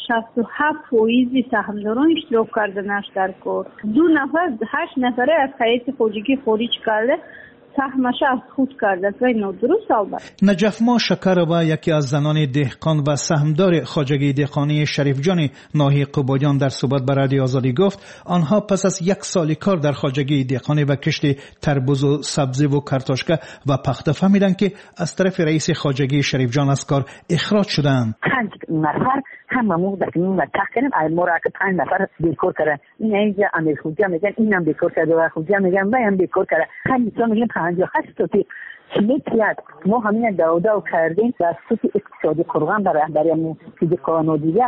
67% سهامداران اشتراک کرده نشده کرد. 8 نفره از هیئت خواجگی خارج کرده سهمش از خود کرده و این درست البته.
نجف ما شکر و یکی از زنان دهقان و سهمدار خواجگی دهقانی شریف جان ناحیه قبادیان در صحبت با رادیو آزادی گفت آنها پس از 1 سال کار در خواجگی دهقانی و کشت تربوز و سبزی و کارتوشکا و پخته فهمیدند که از طرف رئیس خواجگی شریف جان از کار اخراج شدند.
5 نفر هممون در این متحد کردیم ما را که 5 نفر بیکار کردن. این اینجا امیر خوجا میگن اینم بیکار کرده و خوجا میگن بایم بیکار کرده. همین میگن 58 تا سمیتیات ما همین داودا کردیم در سوتی اقتصادی قرغان برای رهبری سید قانونیه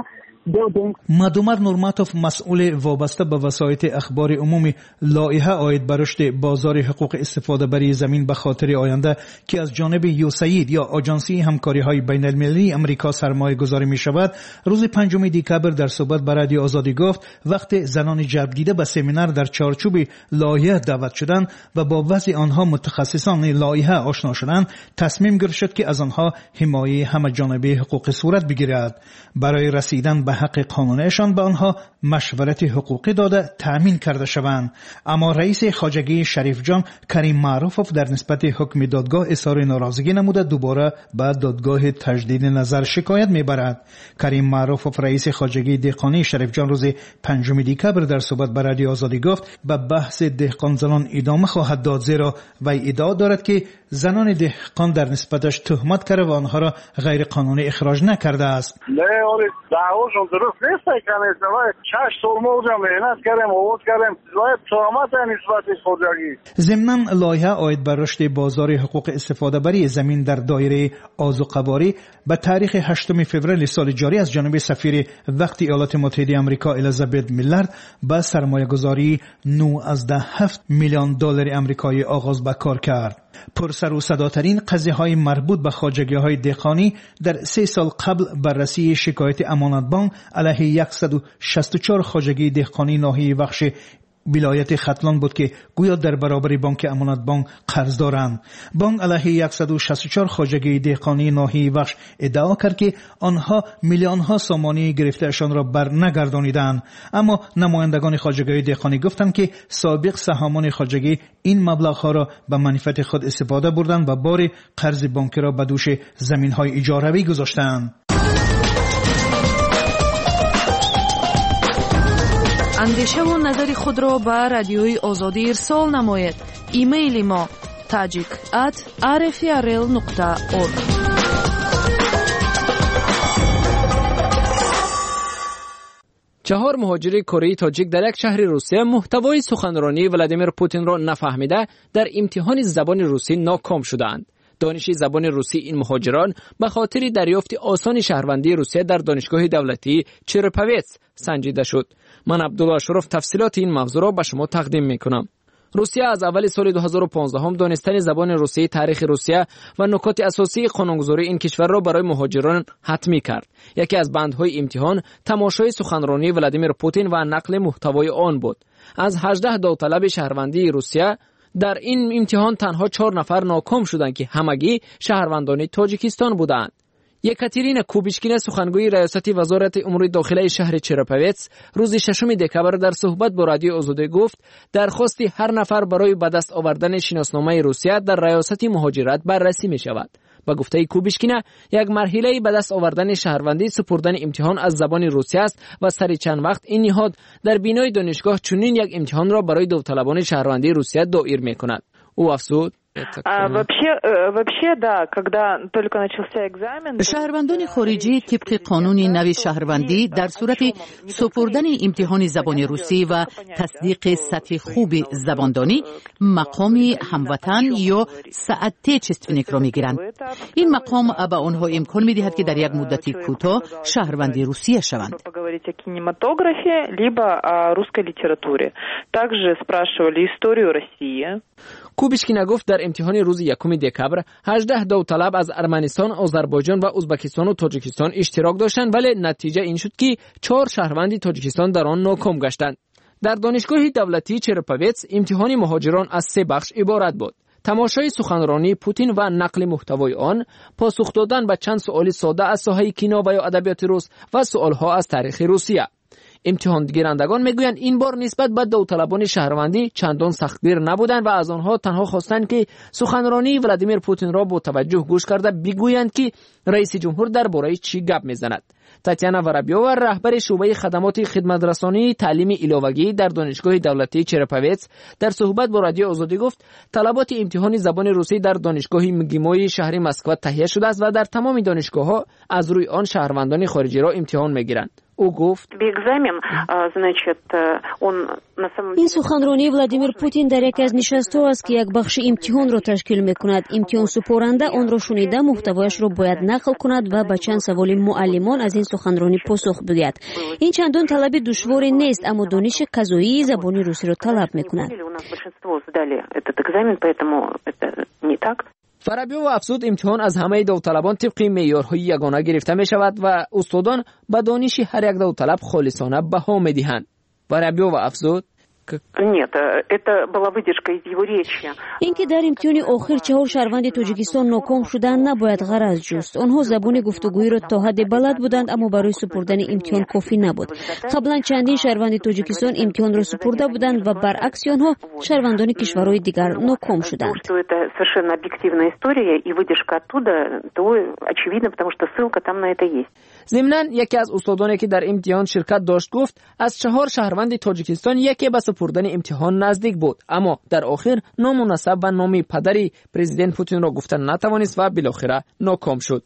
مدومر نورماتوف مسئول وابسته به وسایط اخبار عمومی لایحه عاید بر رشد بازار حقوق استفاده بری زمین به خاطر آینده که از جانب یوساید یا آژانسی همکاری‌های بین‌المللی امریکا سرمایه گذاری می شود روز 5 دکبر در صحبت با رادیو آزادی گفت وقت زنان جلب دیده به سمینار در چارچوب لایحه دعوت شدند و با وضع آنها متخصصان لایحه آشنا شدند تصمیم گرفته شد که از آنها حمایه همه جانبه حقوق صورت بگیرد. برای رسیدن به حق قانونیشان به آنها مشورت حقوقی داده تأمین کرده شوند. اما رئیس خواجگی شریف جان کریم معروفوف در نسبت حکم دادگاه اظهار ناراضگی نموده دوباره به دادگاه تجدید نظر شکایت میبرد. کریم معروفوف رئیس خواجگی دهقانی شریف جان روز 5 دکبر در صحبت با رادیو آزادی گفت به بحث دهقان زنان ادامه خواهد داد زیرا وی ادعا دارد که زنان دهقان در نسبتش تهمت کرده و آنها را غیر قانونی اخراج نکرده است.
دعواشون درست نیست که مثلا 6 سال ما اونجا مهنت کردیم آواد کردیم باید تهمت نسبت خواجگی.
ضمناً لایحه عاید بر رشد بازار حقوق استفاده بری زمین در دایره آذوقواری به تاریخ 8 فوریه سال جاری از جانب سفیر وقت ایالات متحده آمریکا الیزابت میلر با سرمایه‌گذاری 9.7 میلیون دلار آمریکایی آغاز به کار کرد. پرسر و صداترین قضیه‌های مربوط به خواجگی‌های دهقانی در 3 سال قبل بررسی شکایت امانت بانک علیه 164 خواجگی دهقانی ناحیه بخش ولایت ختلان بود که گویا در برابر بانک امانت بانک قرض دارند. بانک علیه 164 خواجگی دهقانی ناحیه بخش ادعا کرد که آنها میلیون ها سامانی گرفتهشان را بر نگردانیدند. اما نمایندگان خواجگی دهقانی گفتند که سابق سهامان خواجگی این مبلغ ها را به منفعت خود استفاده بردند و بار قرض بانکی را به دوش زمین های اجاره‌ای گذاشتند.
اندیشه و نظر خود را به رادیوی آزادی ارسال نماید. ایمیل ما tajik@rfrl.org.
چهار مهاجر کره تاجیک در یک شهر روسیه محتوای سخنرانی ولادیمیر پوتین را نفهمیده در امتحان زبان روسی ناکام شدند. دانش زبان روسی این مهاجران به خاطر دریافت آسان شهروندی روسیه در دانشگاه دولتی چرپویتس سنجیده شد. من عبدالله اشرف تفصیلات این موضوع را به شما تقدیم میکنم. روسیه از اول سال 2015 هم دانستن زبان روسی، تاریخ روسیه و نکات اساسی قانونگذاری این کشور را برای مهاجران حتمی کرد. یکی از بندهای امتحان تماشای سخنرانی ولادیمیر پوتین و نقل محتوای آن بود. از 18 داوطلب شهروندی روسیه در این امتحان تنها 4 نفر ناکام شدند که همگی شهروندان تاجیکستان بودند. یکاترینا کوبیشکینا سخنگوی ریاست وزارت امور داخلی شهر چرپویتس روز 6 دکبر در صحبت با رادیو آزادی گفت درخواست هر نفر برای به دست آوردن شناسنامه روسیه در ریاست مهاجرت بررسی می شود. با گفته کوبیشکینا یک مرحله به دست آوردن شهروندی سپردن امتحان از زبان روسیه است و سری چند وقت این نهاد در بینای دانشگاه چنین یک امتحان را برای داوطلبان شهروندی روسیه دایر می کند. او افزود
شهروندان خارجی طبق قانون نو شهروندی در صورت سپردن امتحان زبان روسی و تصدیق سطح خوب زباندانی مقام هموطن یا ساعت چستونیک را میگیرند. این مقام به آنها امکان میدهد که در یک مدت کوتاه شهروندی روسیه شوند.
کوبیشکینا گفت در امتحان روز 1 دکبر 18 داوطلب از ارمنستان، آذربایجان و ازبکستان و تاجیکستان اشتراک داشتند، ولی نتیجه این شد که 4 شهروندی تاجیکستان در آن ناکام گشتند. در دانشگاه دولتی چرپویتس امتحان مهاجران از 3 بخش عبارت بود: تماشای سخنرانی پوتین و نقل محتوای آن، پاسخ دادن به چند سوال ساده از ساحه کینا و یا ادبیات روس و سوالها از تاریخ روسیه. امتحان گیرندگان میگویند این بار نسبت به داوطلبان شهروندی چندان سختگیر نبودند و از آنها تنها خواستند که سخنرانی ولادیمیر پوتین را با توجه گوش کرده بگویند که رئیس جمهور درباره چی گپ میزند. تاتیانا ورابیووا رهبر شعبه خدمات خدمترسانی تعلیم علاوه‌ای در دانشگاه دولتی چرپویتس در صحبت با رادیو آزادی گفت طلبات امتحان زبان روسی در دانشگاه مگیموی شهر مسکو تهیه شده است و در تمام دانشگاه‌ها از روی آن شهروندان خارجی را امتحان میگیرند. او گفت
این سخنرانی ولادیمیر پوتین در یکی از نشست‌ها است که یک بخش امتحان را تشکیل می‌کند. امتحان سپرنده آن را شنیده محتوایش را باید نقل کند و به چند سوال معلمان از این سخنرانی پاسخ بدهد. این چندان طلب دشواری نیست، اما دانش قضایی زبان روسی را طلب می‌کند.
ورابیووا افزود امتحان از همه داوطلبان طبق معیارهای یگانه گرفته می شود و استادان به دانش هر یک داوطلب خالصانه بها می دهند. ورابیووا افزود
اینکه در امتحان آخر 4 شهروند تاجیکستان ناکام شدند نباید غرض جست. آنها زبان گفتگویی را تا حد بلد بودند اما برای سپردن امتحان کافی نبود. قبلا چندین شهروند تاجیکستان امتحان را سپرده بودند و برعکس آنها شهروندان کشورهای دیگر ناکام شدند.
ضمناً یکی از استادانی که در امتحان شرکت داشت گفت از 4 شهروند تاجیکستان یکی به سپردن امتحان نزدیک بود، اما در آخر نامناسب و نام پدری پرزیدنت پوتین را گفتن نتوانست و بالاخره ناکام شد.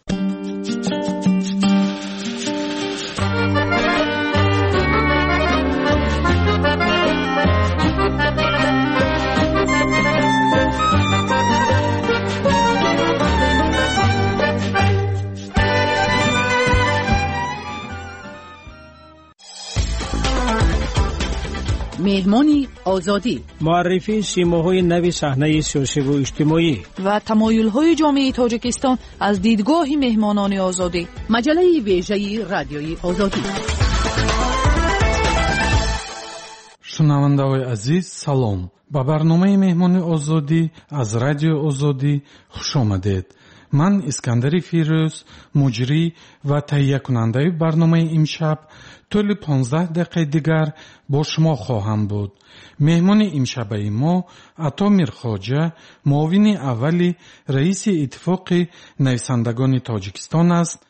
مهمانی آزادی،
معرفی سیماهای نوی صحنه سیاسی و اجتماعی
و تمایل‌های جامعه تاجیکستان از دیدگاه مهمانان آزادی. مجله ویژه رادیوی آزادی.
شنونده‌های عزیز سلام. با برنامه مهمانی آزادی از رادیو آزادی خوش آمدید. من اسکندر فیروز مجری و تهیه کننده برنامه امشب طول 15 دقیقه دیگر با شما خواهم بود. مهمان امشب ما عطا میرخواجه معاون اولی رئیس اتفاق نویسندگان تاجیکستان است.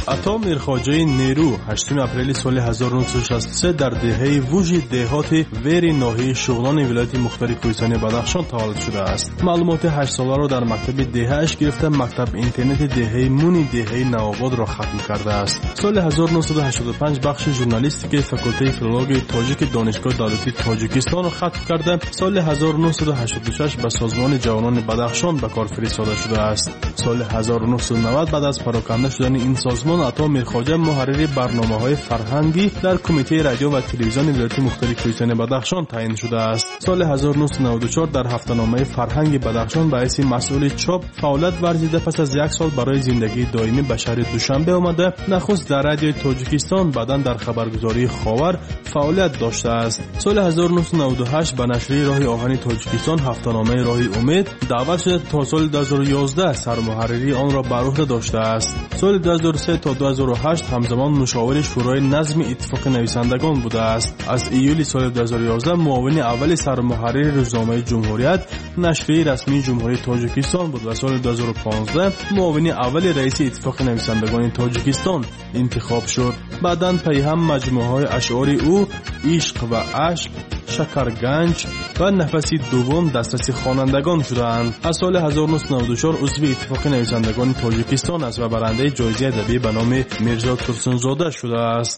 عطا میرخواجه نیرو 8 اپریل سال 1963 در دهه ووژ دهات ویر ناحیه شغلان ولایت مختار کوهستان بدخشان تولد شده است. معلومات 8 ساله را در مکتب دهه‌اش گرفته مکتب اینترنت دهه مونی دهه نوآباد را ختم کرده است. سال 1985 بخش ژورنالیستیک فاکولته فیلولوژی تاجیک دانشگاه دولتی تاجیکستان را ختم کرده سال 1986 به سازمان جوانان بدخشان به کار فرستاده شده است. سال 1990 بعد از پراکنده شدن این سازمان عطا میرخواجه محرر برنامه‌های فرهنگی در کمیته رادیو و تلویزیون ولایت مختار کوهستان بدخشان تعیین شده است. سال 1994 در هفته‌نامه فرهنگ بدخشان به حیث مسئول چاپ فعالیت ورزیده پس از یک سال برای زندگی دائمی به شهر دوشنبه آمده نخست در رادیو تاجیکستان بعداً در خبرگزاری خاور فعالیت داشته است. سال 1998 به نشریه راه آهن تاجیکستان هفته‌نامه راه امید دعوت شده تا سال 2011 سرمحرری آن را بر عهده داشته است. سال 2003 تا 2008 همزمان مشاور شورای نظم اتفاق نویسندگان بوده است. از ایول سال 2011 معاون اول سرمحرر روزنامه جمهوریت نشریه رسمی جمهوری تاجیکستان بود و سال 2015 معاون اول رئیس اتفاق نویسندگان تاجیکستان انتخاب شد. بعداً پی هم مجموعه‌های اشعار او عشق و اشک، شکرگنج و نفسی دوم دسترسی خوانندگان شدند. از سال 1994 عضو اتفاق نویسندگان تاجیکستان است و برنده جایزه ادبی به نام میرزا ترسنزاده شده است.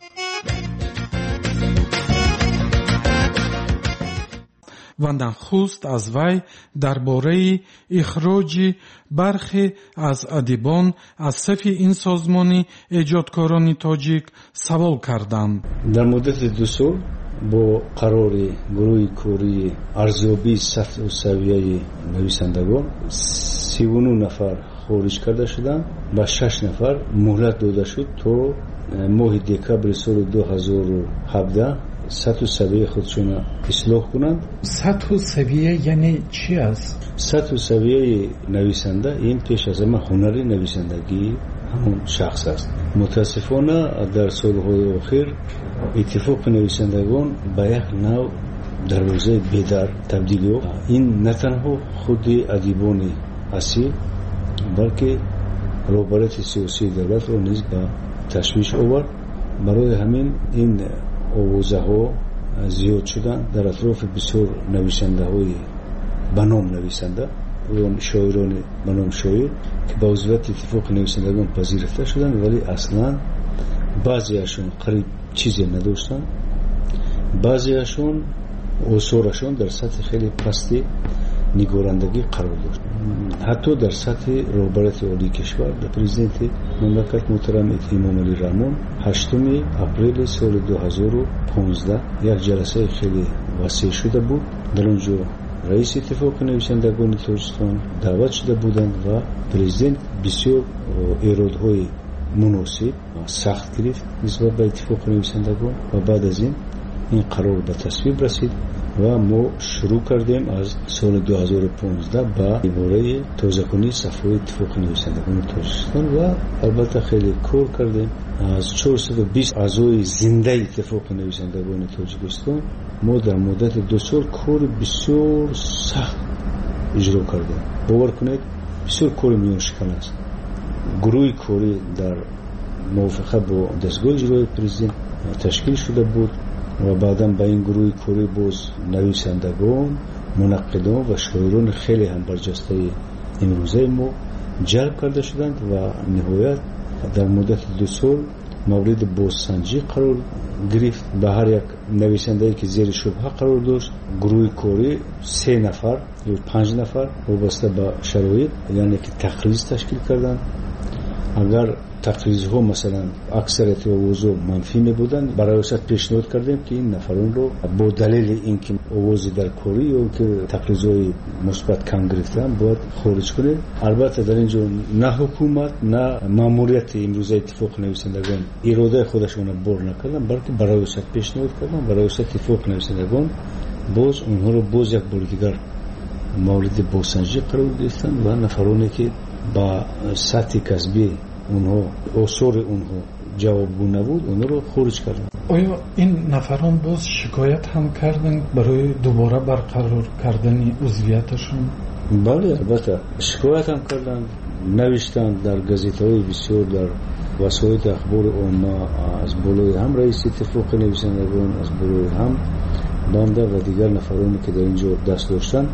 و نخست از وی درباره اخراج برخی از ادیبان از صف این سازمان ایجادکاران تاجیک سوال کردم.
در مدت 2 سال با قرار گروه کوری ارزیابی سطح و سویه نویسندگان 39 نفر خارج کرده شدند و 6 نفر مهلت داده شد تا ماه دکبر سال 2017 سطح و سویه خودشون اصلاح کنند.
سطح و سویه یعنی چی است؟
سطح و سویه نویسنده این پیش از همه هنر نویسندگی همون شخص است. متاسفانه در سالهای اخیر اتفاق نویسندگان به یک نوع در روزه بیدار تبدیل یافت. این نه تنها خود ادیبان اصیل بلکه روابط سیاسی دولت را نیز به تشویش آورد. برای همین این آوازه ها زیاد شدن در اطراف بسیار نویسنده های بنام نویسنده و شاعران بنام شاعر که با عضویت اتفاق نویسندگان پذیرفته شدن ولی اصلا بعضی هاشون قریب چیزی نداشتن، بعضی هاشون آثارشون در سطح خیلی پستی نگارندگی قرار داشت. حتی در سطح رهبرت عالی کشور در پرزیدنت مملکت محترم امام علی رحمان 8 اپریل سال 2015 یک جلسه خیلی وسیع شده بود. در اونجا رئیس اتفاق نویسندگان تاجیکستان دعوت شده بودند و پرزیدنت بسیار ایرادهای مناسب و سخت گرفت نسبت به اتفاق نویسندگان و بعد از این قرار به تصویب رسید و ما شروع کردیم از سال 2015 با عباره تازه‌کنی صفحه اتفاق نویسندگان تاجیکستان و البته خیلی کار کردیم. از 420 اعضای زنده اتفاق نویسندگان تاجیکستان ما در مدت 2 سال کار بسیار سخت اجرا کردیم. باور کنید بسیار کار میان شکن است. گروه کاری در موافقه با دستگاه اجرای پرزیدنت تشکیل شده بود و بعداً با این گروه کاری باز نویسندگان، منقدان و شاعران خیلی هم برجسته امروزه ما جلب کرده شدند و نهایت در مدت 2 سال مورد بازسنجی قرار گرفت. به هر یک نویسنده‌ای که زیر شبهه قرار داشت گروه کاری 3 نفر یا 5 نفر وابسته به شرایط یعنی که تقریض تشکیل کردند. اگر تقریض‌ها مثلا اکثریت اوضاع منفی می‌بودند برای وسط پیشنهاد کردیم که این نفران رو با دلیل اینکه اوضاع در کوری یا که تقریض‌های مثبت کم گرفتن باید خارج کنه. البته در اینجا نه حکومت نه ماموریت امروزه اتفاق نویسندگان اراده خودشون بر نکردن بلکه برای وسط پیشنهاد کردن. برای وسط اتفاق نویسندگان باز اونها رو باز یک بار دیگر مورد بازسنجی قرار گرفتن و نفرانی که با سطح کسبی اونها آثار اونها جوابگو نبود اونها رو خارج کردن.
آیا این نفران باز شکایت هم کردن برای دوباره برقرار کردن عضویتشون؟
بله البته شکایت هم کردن، نوشتن در گزیته‌های بسیار در وسایل اخبار عامه، از بالای هم رئیس اتفاق نویسندگان، از بالای هم بنده و دیگر نفرانی که در اینجا دست داشتن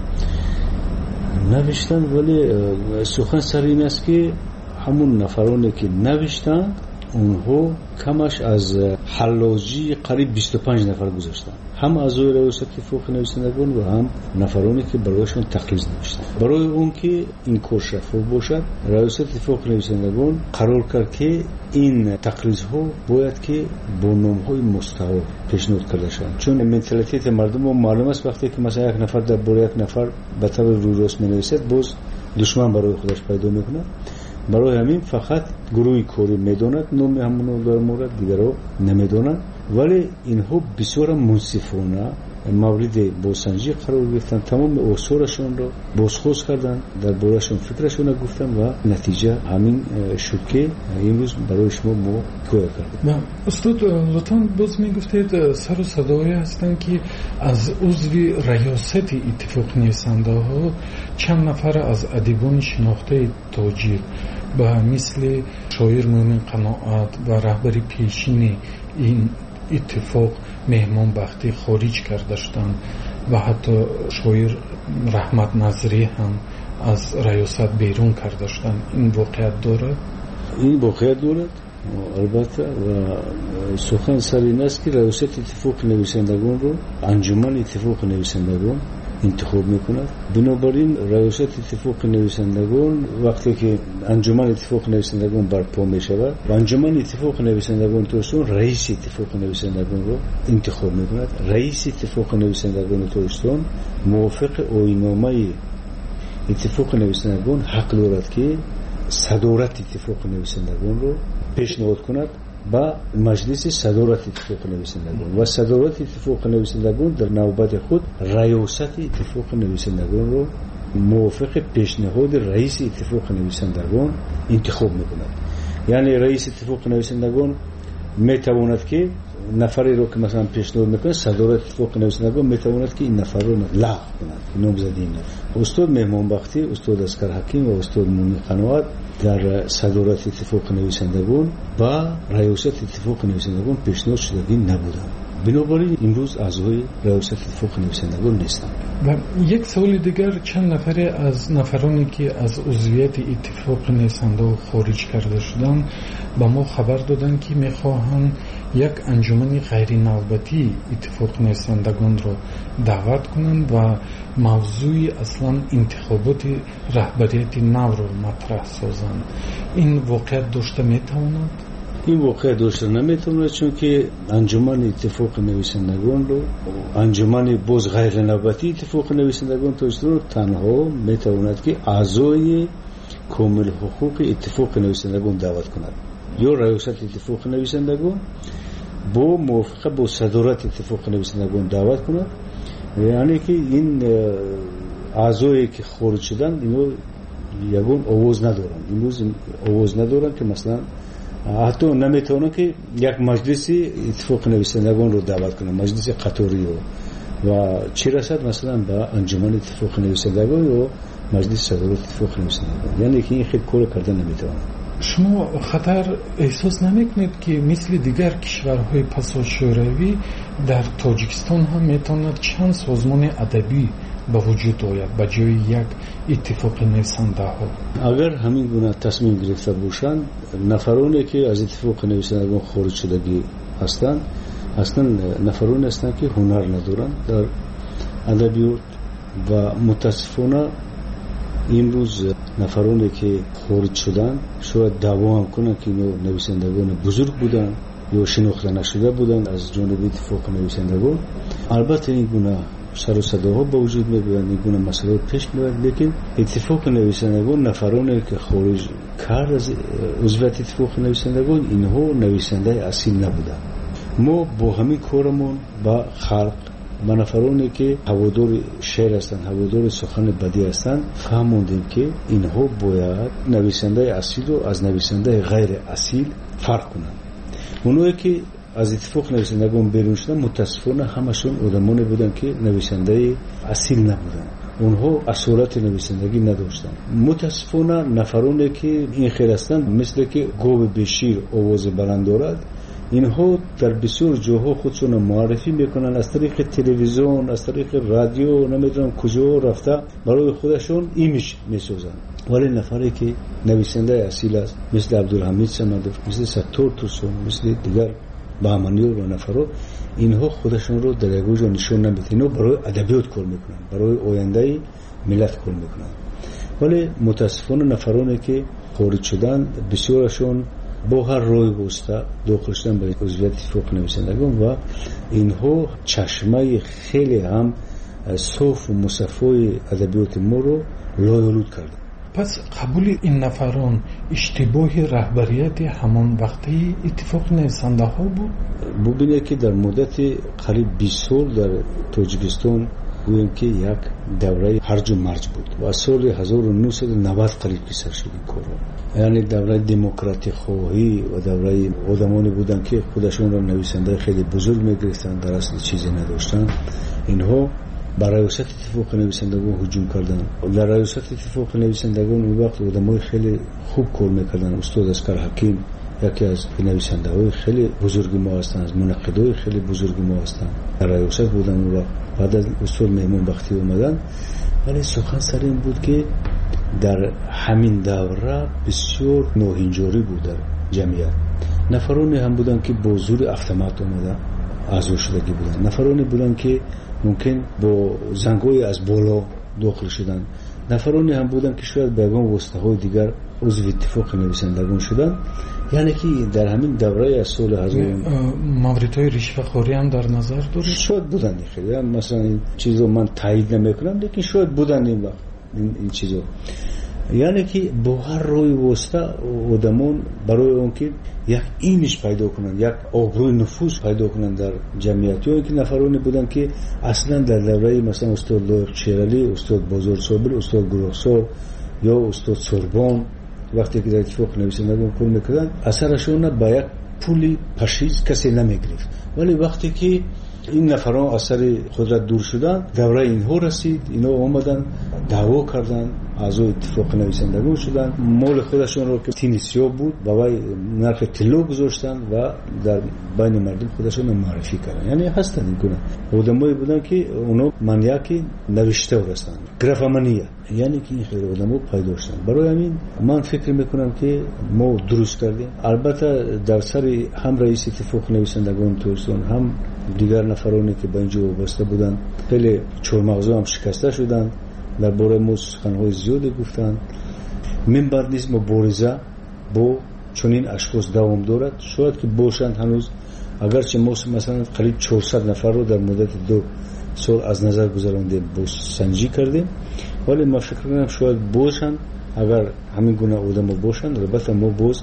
نوشتن. ولی سخن سر این است که همون نفرانی که نوشتن اونها کمش از حلاجی قریب 25 نفر گذاشتن، هم اعضای رئیس اتفاق نویسندگان و هم نفرانی که برایشون تقریض نوشتن. برای اون که این کار شفاف باشد، رئیس اتفاق نویسندگان قرار کرد که این تقریض ها باید که با نام های مستعار پیشنهاد کرده شوند، چون منتالیته مردم رو معلوم است وقتی که مثلا یک نفر در برای یک نفر به طور روی راست می‌نویسد باز دشمن برای خودش پیدا میکنه. برای همین فقط گروهی کاری میداند نام همونو در مورد دیگرها نمیدانند، ولی اینها بسیار منصفانه مورد بازسنجی قرار گرفتن، تمام اصولشون رو بازخواست کردن، در بارشون فکرشون رو گفتن و نتیجه همین شد که امروز برای شما ما کار کردیم.
استاد لطفاً باز میگفتید سر و صدایی هستن که از عضو ریاست اتفاق نویسنده ها چند نفر از ادیبان شناخته تاجیک به مثل شاعر مومن قناعت و رهبر پیشین این اتفاق مهمان بختی خارج کردشتن و حتی شاعر رحمت نظری هم از ریاست بیرون کردشتن. این واقعیت دارد؟
این واقعیت دارد البته و سخن سر این است که ریاست اتفاق نویسندگان رو انجمن اتفاق نویسندگان انتخاب میکند. بنابراین ریاست اتفاق نویسندگان وقتی که انجمن اتفاق نویسندگان برپا میشود و انجمن اتفاق نویسندگان ترسون رئیس اتفاق نویسندگان رو انتخاب میکند. رئیس اتفاق نویسندگان ترسون موافق آیین‌نامه اتفاق نویسندگان حق دارد که صدارت اتفاق نویسندگان رو پیشنهاد کند با مجلس صدارت اتفاق نویسندگان و صدارت اتفاق نویسندگان در نوبت خود ریاست اتفاق نویسندگان رو موافق پیشنهاد رئیس اتفاق نویسندگان انتخاب میکند. یعنی رئیس اتفاق نویسندگان میتواند که نفری رو که مثلا پیشنهاد میکنه صدارت اتفاق نویسندگان میتواند که این نفر رو لغو کند، نامزدی نکند. استاد مهمان بختی، استاد اسکر حکیم و استاد مومن قناعت در صدارت اتفاق نویسندگان و ریاست اتفاق نویسندگان پیشنهاد شدگی نبودند. بنابراین امروز اعضای ریاست اتفاق نویسندگان نیستند.
و یک سوال دیگر، چند نفر از نفرانی که از عضویت اتفاق نویسنده خارج کرده شدند با ما خبر دادند که میخواهند یک انجمن غیر نوبتی اتفاق نویسندگان را دعوت کنند و موضوع اصلا انتخابات رهبریت نو را مطرح سازند. این واقعیت داشته میتواند؟
این واقعیت داشته نمیتواند، چون که انجمن اتفاق نویسندگان رو انجمن باز غیر نوبتی اتفاق نویسندگان رو تنها میتواند که اعضای کامل حقوق اتفاق نویسندگان دعوت کند یا ریاست اتفاق نویسندگان با موافقه با صدارت اتفاق نویسندگان دعوت کند. یعنی که این اعضایی که خارج شدن اینو یگون آواز ندارن، امروز آواز ندارن که مثلا حتی نمیتونن که یک مجلس اتفاق نویسندگان رو دعوت کنن، مجلس قطاری رو و چی رسد مثلا با انجمن اتفاق نویسندگان و مجلس صدارت اتفاق نویسندگان. یعنی که این خیلی کار کردن نمیتونن.
شما خطر احساس نمیکنید که مثل دیگر کشورهای پسا شوروی در تاجیکستان هم میتواند چند سازمان ادبی به وجود آید به جای یک اتفاق نویسنده ها؟
اگر همین گونه تصمیم گرفته باشند، نفرانی که از اتفاق نویسندگان خارج شدگی هستند اصلا نفرانی هستند که هنر ندارند در ادبیات و متاسفانه امروز نفرانی که خارج شدن شاید دعوا هم کنند که نویسندگان بزرگ بودند یا شناخته نشده بودند از جانب اتفاق نویسندگان. البته این گونه سر و صداها با وجود می‌آید، این گونه مسائل پیش میاد، لیکن اتفاق نویسندگان نفرانی که خارج کرد از عضویت اتفاق نویسندگان اینها نویسنده اصیل نبودند. ما با همین کارمون با خلق و نفرانی که هوادار شعر هستند، هوادار سخن بدی هستند، فهمیدیم که اینها باید نویسنده اصیل رو از نویسنده غیر اصیل فرق کنند. اونایی که از اتفاق نویسندگان بیرون شدن متاسفانه همشون آدمانی بودن که نویسنده اصیل نبودن. اونها اصالت نویسندگی نداشتند. متاسفانه نفرانی که این خیر هستند مثل که گاو بشیر آواز بلند دارد، اینها در بسیار جاها خودشون معرفی میکنن از طریق تلویزیون، از طریق رادیو، نمیدونم کجا رفته برای خودشون ایمیج میسازن. ولی نفری که نویسنده اصیل است مثل عبدالحمید صمدوف، مثل ستار توسون، مثل دیگر بهمنی‌ها و نفرها، اینها خودشون رو در یک جا نشون نمیدن. اینها برای ادبیات کار میکنن، برای آینده ملت کار میکنن. ولی متاسفانه نفرانی که خارج شدن بسیارشون با هر روی واسطه داخل شدن به عضویت اتفاق نویسندگان و اینها چشمه خیلی هم صاف و مصفای ادبیات ما رو لایالود کردن.
پس قبول این نفران اشتباه رهبریت همان وقتی اتفاق نویسنده ها بود؟
ببینه که در مدت قریب 20 سال در تاجیکستان گویم که یک دوره هرج و مرج بود و سال 1990 قریب کسر شد این کار. یعنی دوره دموکراتی خواهی و دوره آدمانی بودن که خودشون را نویسنده خیلی بزرگ میگرفتن، در اصل چیزی نداشتن. اینها برای ریاست اتفاق نویسندگان هجوم کردن. در ریاست اتفاق نویسندگان اون وقت آدمای خیلی خوب کار میکردن. استاد اسکر حکیم یکی از نویسنده‌های خیلی بزرگ ما هستند، از منقدای خیلی بزرگ ما هستند. در ریاست بودن اون وقت. بعد از استاد مهمون بختی اومدن. ولی سخن سر این بود که در همین دوره بسیار ناهنجاری بود در جمعیت. نفرانی هم بودن که با زور اتومات اومدن اعضا شدگی بودن، نفرانی بودن که ممکن با زنگای از بالا داخل شدن، نفرانی هم بودن که شاید به یگان واسطه‌های دیگر عضو اتفاق نویسندگان شدن. یعنی که در همین دوره از سال 1000
موردهای رشوه‌خوری هم در نظر دارید؟
شاید بودن خیلی، مثلا این چیزو من تایید نمیکنم، لیکن شاید بودن این وقت این چیزو. یعنی که با هر روی واسطه آدمان برای اون که یک ایمیج پیدا کنند، یک آبروی نفوذ پیدا کنند در جمعیت، یا اینکه نفرانی بودن که اصلا در دوره مثلا استاد لایق شیرالی، استاد بازار صابر، استاد گروهسار یا استاد سربان وقتی که در اتفاق نویسندگان کار میکردن اثرشون با یک پولی پشیز کسی نمیگرفت. ولی وقتی که این نفران اثر قدرت دور شدن، دوره اینها رسید، اینا آمدن دعوا کردن، اعضای اتفاق نویسندگان شدن، مال خودشون رو که تینیسیا بود بابای نرخ طلا گذاشتن و در بین مردم خودشون معرفی کردن. یعنی هستن این گونه آدمایی بودن که اونا منیاکی نوشته هستند، گرافمانیا، یعنی که این خیلی آدمو پیدا شدن. برای همین من فکر میکنم که ما درست کردیم. البته در سر هم رئیس اتفاق نویسندگان توسون هم دیگر نفرانی که با اینجا وابسته بودن خیلی چورمغزا هم شکسته شدن، درباره ما سخنهای زیادی گفتن. من بعد نیست مبارزه با چنین اشخاص دوام دارد، شاید که باشند هنوز، اگرچه ما مثلا قریب 400 نفر رو در مدت 2 سال از نظر گذراندیم، با سنجی کردیم، ولی ما فکر کنم شاید باشند. اگر همین گونه آدم باشند البته ما باز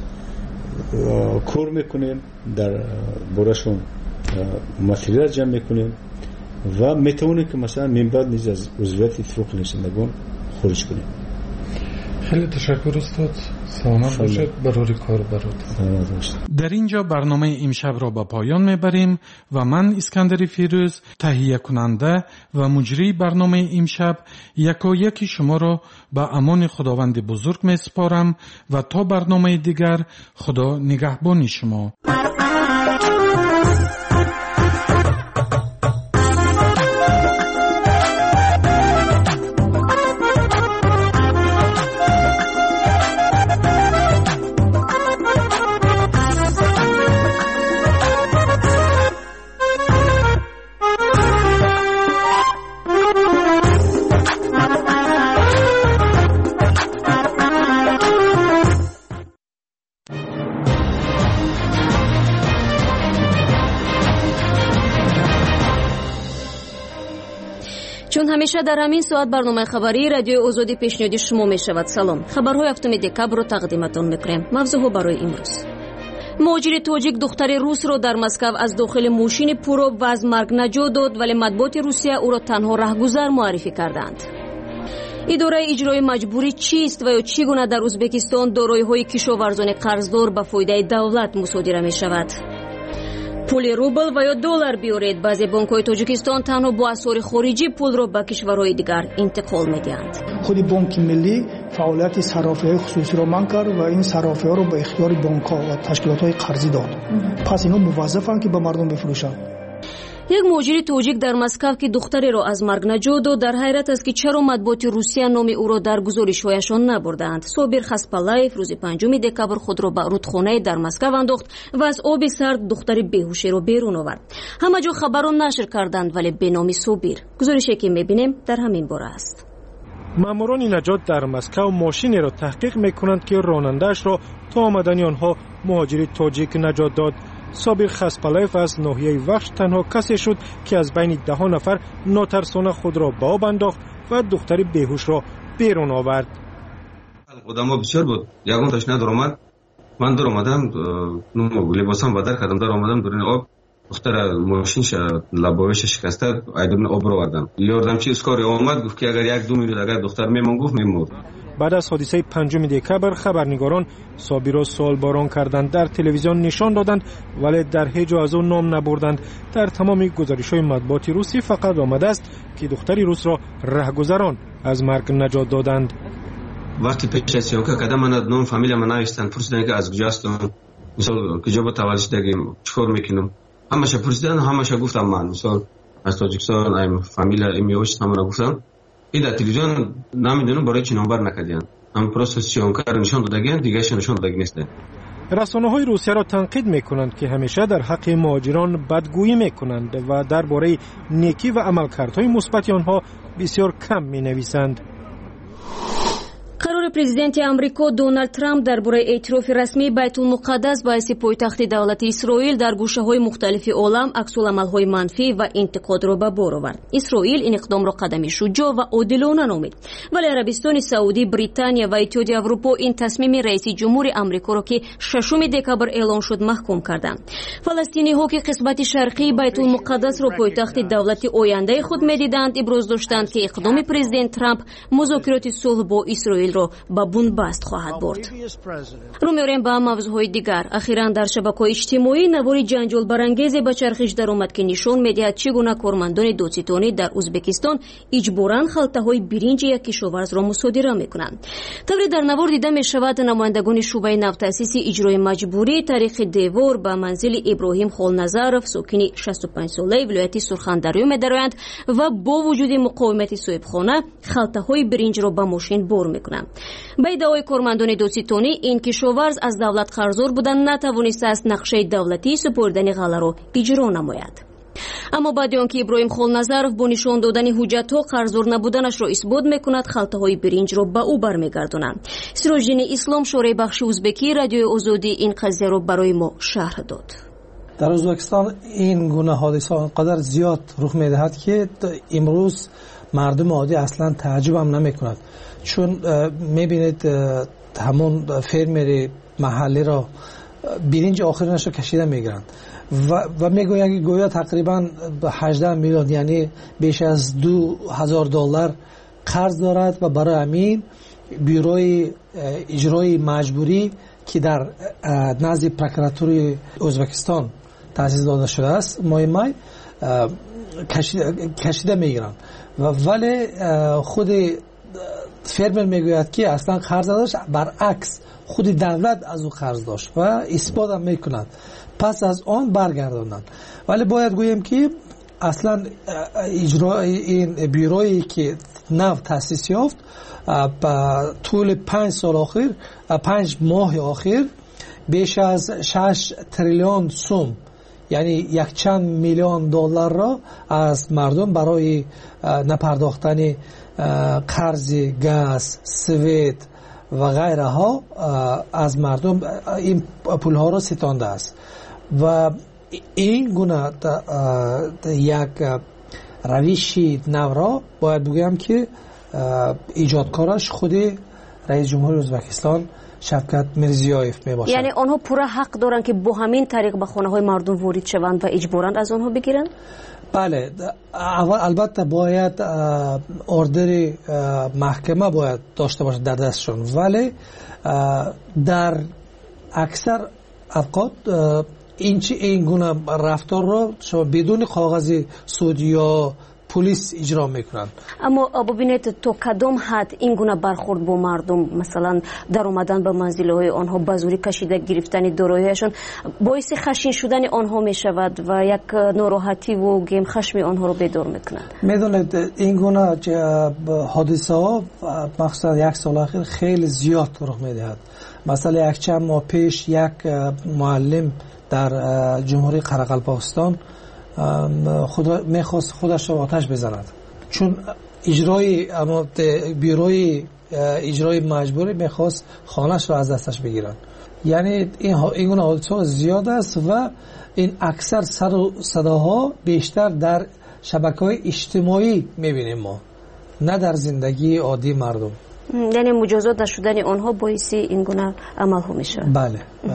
کار میکنیم، در بارشون مطالعه جمع میکنیم و میتونیم که مثلا من بعد نیز از عضویت اتفاق نویسندگان خارج کنیم.
خیلی تشکر استاد، سلامت باشید، برای کار برات. در اینجا برنامه امشب را به پایان میبریم و من اسکندر فیروز تهیه کننده و مجری برنامه امشب یکایک شما را به امان خداوند بزرگ میسپارم و تا برنامه دیگر خدا نگهبان شما.
چون همیشه در همین ساعت برنامه خبری رادیو آزادی پیشنهادی شما می شود. سلام، خبرهای 7 دکبر رو تقدیمتان میکنیم. موضوع برای امروز: مهاجر تاجیک دختر روس رو در مسکو از داخل ماشین پرو و از مرگ نجات داد، ولی مطبوعات روسیه او را تنها رهگذر معرفی کردند. اداره اجرای مجبوری چیست و یا چگونه در ازبکستان دارایی‌های کشاورزان قرضدار به فایده دولت مصادره می شود؟ پول روبل و یا دلار بیارید. بعضی بانک‌های تاجیکستان تنها با اسعار خارجی پول را به کشورهای دیگر انتقال می‌دهند.
خود بانک ملی فعالیت صرافی‌های خصوصی را منع کرد و این صرافی‌ها را به اختیار بانک‌ها و تشکیلات‌های قرضی داد. پس اینا موظفند که به مردم بفروشند.
یک مهاجر تاجیک در مسکو که دختری را از مرگ نجات داد در حیرت است که چرا مطبوعات روسیه نام او را در گزارش‌هایشان نبردند. صابر خسپلایف روز 5 دکبر خود را به رودخانه در مسکو انداخت و از آب سرد دختری بیهوش را بیرون آورد. همه جا خبران نشر کردند ولی به نام صابر. گزارشی که می‌بینیم در همین باره است.
ماموران نجات در مسکو ماشینی را تحقیق می‌کنند که راننده‌اش را تا آمدن آنها مهاجر تاجیک نجات داد. صابر خسپلایف از ناحیه وخش تنها کسی شد که از بین 10 نفر ناترسانه خود را به آب انداخت و دختر بیهوش را بیرون آورد.
آدم‌ها بسیار بود. یگان تشنه در آمد. من در آمدم لباسم بدر کردم در آمدم در آب دختر ماشینش لبایش شکسته ایدون آب رو آوردم. یاردمچی اسکاری آمد گفت که اگر 1-2 میلیون اگر دختر میمون گفت میمرد.
بعد از حادثه 5 دکبر خبرنگاران صابر را سوالباران کردند، در تلویزیون نشان دادند ولی در هیچ جا از او نام نبردند. در تمام گزارش‌های مطبوعاتی روسی فقط آمده است که دختری روس را رهگذران از مرگ نجات دادند.
وقتی پیش از سیانکا کردم من نام فامیل من نوشتن پرسیدن که از کجا هستم مثلا کجا با تولد شدگیم چیکار میکنم همش پرسیدن همش گفتم من مثلا از تاجیکستان ایم فامیل ایمیوش همون گفتم این در تلویزیون نمیدونم برای چی نمبر نکردن هم پروسس سیانکا نشان دادگن دیگه نشان دادگ نیست.
رسانه‌های روسیه را تنقید می‌کنند که همیشه در حق مهاجران بدگویی می‌کنند و درباره نیکی و عملکردهای مثبت آنها بسیار کم می‌نویسند.
قرار پرزیدنت آمریکا دونالد ترامپ درباره اعتراف رسمی بیت المقدس باعث پایتخت دولت اسرائیل در گوشه‌های مختلف عالم عکس‌العمل‌های منفی و انتقاد را به بار آورد. اسرائیل این اقدام را قدمی شجاع و عادلانه نامید. ولی عربستان سعودی، بریتانیا و اتحادیه اروپا این تصمیم رئیس جمهور آمریکا را که 6 دکبر اعلام شد محکوم کردند. فلسطینی‌ها که قسمت شرقی بیت المقدس را پایتخت دولت آینده خود می‌دیدند، ابراز داشتند که اقدام پرزیدنت ترامپ مذاکرات صلح با اسرائیل را به بنبست خواهد برد. رو می‌آوریم به موضوعهای دیگر. اخیراً در شبکه‌های اجتماعی نواری جنجال برانگیزی به چرخش درآمد که نشان می‌دهد چگونه کارمندان دادستانی در ازبکستان اجباراً خلطه‌های برنج یک کشاورز را مصادره می‌کنند. طوری در نوار دیده می‌شود نمایندگان شعبه نوتأسیس اجرای مجبوری طریق دیوار به منزل ابراهیم خالنظرов ساکن 65 ساله ولایت سرخندرو می‌درآیند و با وجود مقاومت صاحبخانه خلطه‌های برنج را به ماشین بار می‌کنند. به ادعای کارمندان دادستانی این کشاورز از دولت قرضدار بودن نتوانسته است نقشه دولتی سپردن غله را اجرا نماید. اما بعد آنکه ابراهیم خالنظرов با نشان دادن حجت‌ها قرضدار نبودنش را اثبات می‌کند خلطه‌های برنج را به او برمیگردانند. سیروژدین اسلام شورای بخش ازبکی رادیوی آزادی این قضیه را برای ما شرح داد.
در ازبکستان این گونه حادثه انقدر زیاد رخ می‌دهد که امروز مردم عادی اصلا تعجب هم نمی‌کند، چون می‌بینید همون فرمر محلی را برنج آخرینش را کشیده می‌گیرند و میگویند که گویا تقریبا 18 میلیون یعنی بیش از $2000 قرض دارد و برای همین بیروی اجرای مجبوری که در نزد پروکراتوری ازبکستان تأسیس داده شده است مای کشیده میگیرند ولی خود فرمر میگوید که اصلا قرض داشت، برعکس خود دولت از او قرض داشت و اثبات هم میکند، پس از آن برگرداندند. ولی باید گویم که اصلا اجرای این بیرویی که نو تأسیس یافت طول 5 ماه آخر بیش از 6 تریلیون سوم یعنی 100 میلیون دلار را از مردم برای نپرداختن قرض گاز، سویت و غیره ها از مردم این پول ها را ستانده است و این گونه یک روش نو را باید بگویم که ایجادکارش خود رئیس جمهور ازبکستان شفقت میرزیایف می باشد.
یعنی آنها پورا حق دارند که با همین طریق به خانه های مردم وارد شوند و اجباراً از آنها بگیرند؟
بله، البته باید اوردر محکمه باید داشته باشد در دستشون، ولی در اکثر اوقات این گونه رفتار را شما بدون کاغذ سود یا پلیس اجرا میکنن.
اما ببینید تو کدام حد این گونه برخورد با مردم، مثلا در اومدن به منزل‌های آنها، به زوری کشیده گرفتن دارایی‌هاشون باعث خشن شدن آنها میشود و یک ناراحتی و گیم خشم آنها رو بیدار میکند.
میدونید این گونه حادثه ها مخصوصا یک سال اخیر خیلی زیاد رخ میدهد. مثلا یک چند ماه پیش یک معلم در جمهوری قرقلپاکستان میخواست خودش را آتش بزند، چون بیروی اجرای مجبوری میخواست خانهش را از دستش بگیرن. یعنی این گونه حادثه زیاد است و این اکثر صداها بیشتر در شبکه‌های اجتماعی میبینیم ما، نه در زندگی عادی مردم.
یعنی مجازات نشدن آنها باعث این گونه عمل ها میشه.
بله.